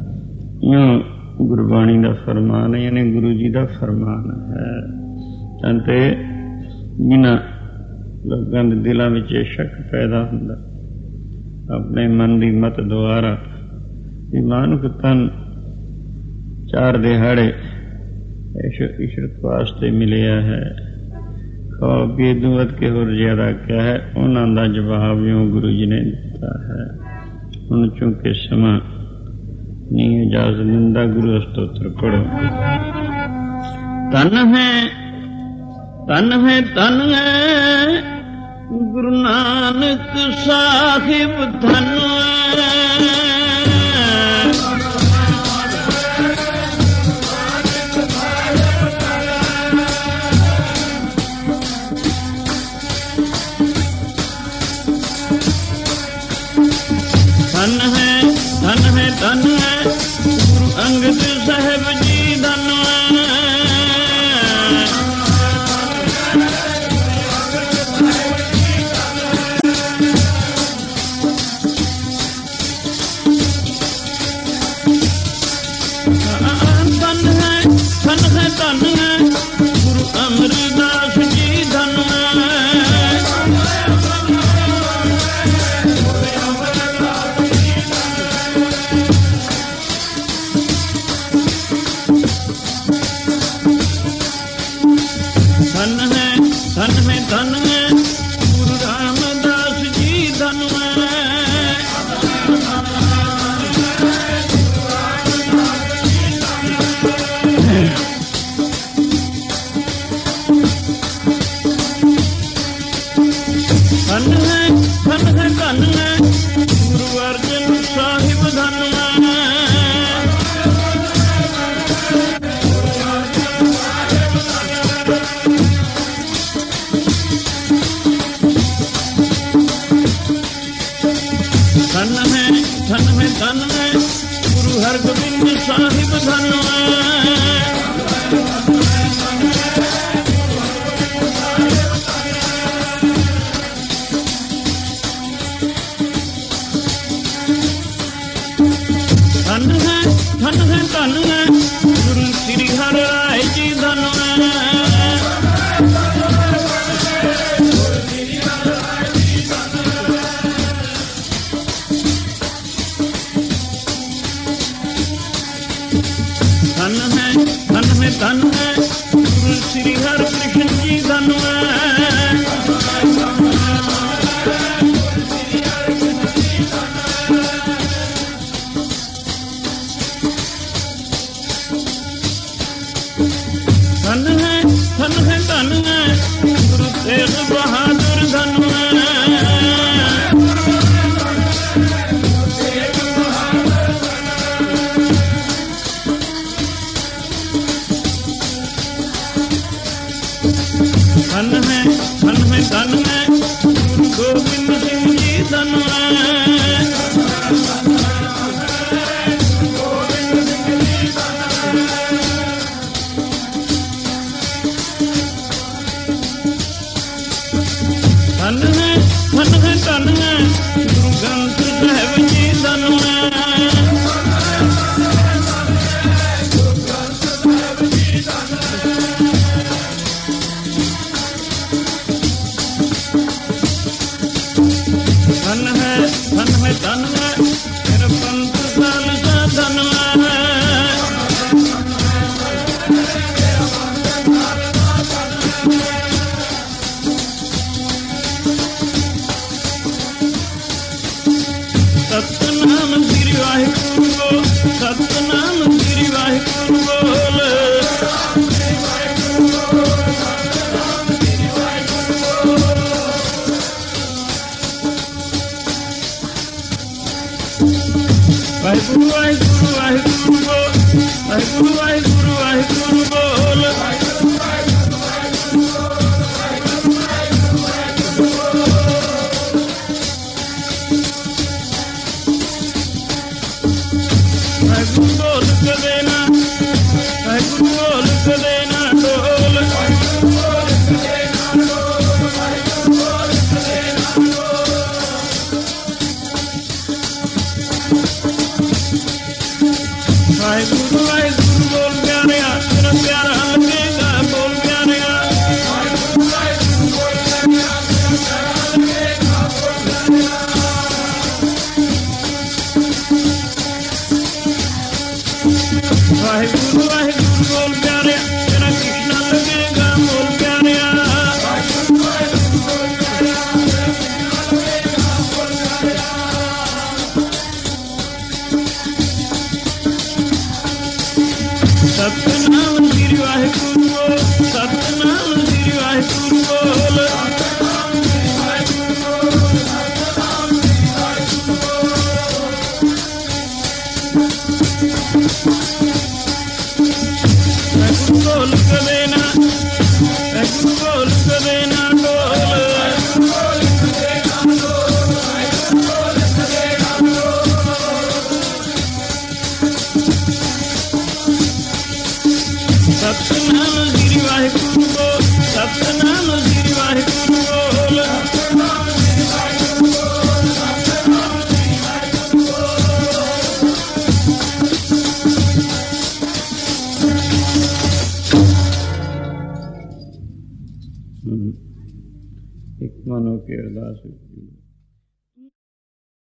ਗੁਰਬਾਣੀ ਦਾ ਫਰਮਾਨ, ਯਾਨੀ ਗੁਰੂ ਜੀ ਦਾ ਫਰਮਾਨ ਹੈ। ਤਾਂ ਤੇ ਬਿਨਾਂ ਲੋਕਾਂ ਦੇ ਦਿਲਾਂ ਵਿੱਚ ਇਹ ਸ਼ੱਕ ਪੈਦਾ ਹੁੰਦਾ, ਆਪਣੇ ਮਨ ਦੀ ਮਤ ਦੁਆਰਾ ਵੀ ਮਾਨੁਖ ਤਨ ਚਾਰ ਦਿਹਾੜੇ ਇਸ਼ਰਤ ਵਾਸਤੇ ਮਿਲਿਆ ਹੈ। ਖਾਓ ਪੀਏ ਤੋਂ ਵੱਧ ਕੇ ਹੋਰ ਜ਼ਿਆਦਾ ਕਿਆ ਹੈ? ਉਹਨਾਂ ਦਾ ਜਵਾਬ ਇਉਂ ਗੁਰੂ ਜੀ ਨੇ ਦਿੱਤਾ ਹੈ। ਹੁਣ ਚੂੰਕਿ ਸਮਾਂ ਨਹੀਂ ਇਜਾਜ਼ਤ ਦਿੰਦਾ, ਗੁਰੂ ਸਤੋਤਰ ਪੜ੍ਹੋ। ਧਨ ਹੈ ਧਨ ਹੈ ਧਨ ਹੈ ਗੁਰੂ ਨਾਨਕ ਸਾਹਿਬ, ਧਨ ਹੈ ਧਨ ਹੈ ਧਨ ਹੈ ਧਨ ਹੈ ਗੁਰੂ ਅੰਗਦ ਸਾਹਿਬ ਜੀ, ਧਨ ਹੈ ਧਨ ਹੈ ਧਨ ਹੈ ਗੁਰੂ ਅਮਰਦਾਸ ਜੀ, ਧਨ ਹੈ ਧਨ ਹੈ ਧਨ ਹੈ ਧਨ ਹੈ ਗੁਰੂ ਰਾਮਦਾਸ ਜੀ, ਧਨ ਹੈ ਧਨ ਹੈ ਧਨ ਹੈ ਧਨ ਹੈ ਗੁਰੂ ਅਰਜਨ ਸਾਹਿਬ, ਧਨ ਹੈ ਧਨ ਹੈ ਧਨ ਹੈ ਧਨ ਹੈ ਗੁਰੂ ਹਰਗੋਬਿੰਦ ਸਾਹਿਬ, ਧਨ ਹੈ ਧਨ ਹੈ ਧਨ ਹੈ ਧਨ ਹੈ ਗੁਰੂ ਸ੍ਰੀ ਹਰਿ ਰਾਏ ਜੀ, ਧਨ ਹੈ ਧਨ ਹੈ ਗੁਰੂ ਸ੍ਰੀ ਹਰਿਕ੍ਰਿਸ਼ਨ ਜੀ ਧਨ ਹੈ। ਧਨ ਹੈ ਧਨ ਹੈ ਧਨ ਹੈ ਗੁਰੂ ਤੇਗ ਬਹਾਦਰ ਧਨ ਹੈ। ਧਨ ਹੈ ਧਨ ਹੈ ਧਨ ਹੈ ਗੁਰੂ ਗੋਬਿੰਦ ਸਿੰਘ ਜੀ ਧਨ ਹੈ। ਧਨ ਹੈ ਧਨ ਹੈ ਧਨ ਹੈ ਗੁਰੂ ਗ੍ਰੰਥ ਸਾਹਿਬ ਜੀ ਧਨ ਹੈ। ਧਨ ਹੈ ਧਨ ਹੈ ਧਨ ਹੈ ਮੇਰਾ ਪੰਥ ਖਾਲਸਾ ਧਨ ਹੈ। ਸਤਿਨਾਮ ਸ੍ਰੀ ਵਾਹਿਗੁਰੂ ਬੋਲ ਸਤਿਨਾਮ ਸ੍ਰੀ ਵਾਹਿਗੁਰੂ ਬੋਲ। ਵਾਹਿਗੁਰੂ ਵਾਹਿਗੁਰੂ ਵਾਹਿਗੁਰੂ ਬੋਲ ਵਾਹਿਗੁਰੂ ਵਾਹਿਗੁਰੂ ਵਾਹਿਗੁਰੂ ਬੋਲ। ਵਾਹਿਗੁਰੂ ਬੋਲ ਕਦੇ ਨਾ ਵਾਹਿਗੁਰੂ ਬੋਲ ਕਦੇ ਨਾ ਢੋਲ। ਵਾਹਿਗੁਰੂ ਬੋਲ ਕਦੇ ਨਾ ਢੋਲ ਵਾਹਿਗੁਰੂ ਬੋਲ ਕਦੇ ਨਾ ਢੋਲ। ਵਾਹਿਗੁਰੂ ਵਾਹਿਗੁਰੂ ਬੋਲ ਪਿਆਰਿਆ ਤੇਰਾ ਪਿਆਰਾ ਲੱਗੇਗਾ ਬੋਲ ਪਿਆਰਿਆ। ਵਾਹਿਗੁਰੂ ਵਾਹਿਗੁਰੂ ਬੋਲ ਪਿਆਰਿਆ ਤੇਰਾ ਪਿਆਰਾ ਲੱਗੇਗਾ ਬੋਲ ਪਿਆਰਿਆ। ਵਾਹਿਗੁਰੂ ਵਾਹਿਗੁਰੂ ਬੋਲ ਪਿਆਰਿਆ ਤੇਰਾ ਕ੍ਰਿਸ਼ਨਾ ਲੱਗੇਗਾ ਬੋਲ ਪਿਆਰਿਆ। ਵਾਹਿਗੁਰੂ ਵਾਹਿਗੁਰੂ ਬੋਲ ਪਿਆਰਿਆ ਤੇਰਾ ਕ੍ਰਿਸ਼ਨਾ ਲੱਗੇਗਾ ਬੋਲ ਪਿਆਰਿਆ। ਸਤਿਨਾਮ ਸ੍ਰੀ ਵਾਹਿਗੁਰੂ ਬੋਲ ਸਤਿਨਾਮ ਸ੍ਰੀ ਵਾਹਿਗੁਰੂ ਬੋਲ। ਸਤਿਨਾਮ ਸ੍ਰੀ ਵਾਹਿਗੁਰੂ ਬੋਲ ਸਤਿਨਾਮ ਸ੍ਰੀ ਵਾਹਿਗੁਰੂ ਬੋਲ। ਵਾਹਿਗੁਰੂ ਬੋਲ ਕਦੇ ਨਾ ਵਾਹਿਗੁਰੂ ਬੋਲ ਕਦੇ ਨਾ ਢੋਲ। ਵਾਹਿਗੁਰੂ ਬੋਲ ਕਦੇ ਨਾ ਢੋਲ ਵਾਹਿਗੁਰੂ ਬੋਲ ਕਦੇ ਨਾ ਢੋਲ। ਸਤਿਨਾਮ ਸ੍ਰੀ ਵਾਹਿਗੁਰੂ ਬੋਲ ਸਤਿਨਾਮ ਸ੍ਰੀ ਵਾਹਿਗੁਰੂ ਬੋਲ। ਸਤਿਨਾਮ ਸ੍ਰੀ ਵਾਹਿਗੁਰੂ ਬੋਲ ਸਤਿਨਾਮ ਸ੍ਰੀ ਵਾਹਿਗੁਰੂ ਬੋਲ। ਇੱਕ ਮਨੋ ਕੇ ਅਰਦਾਸ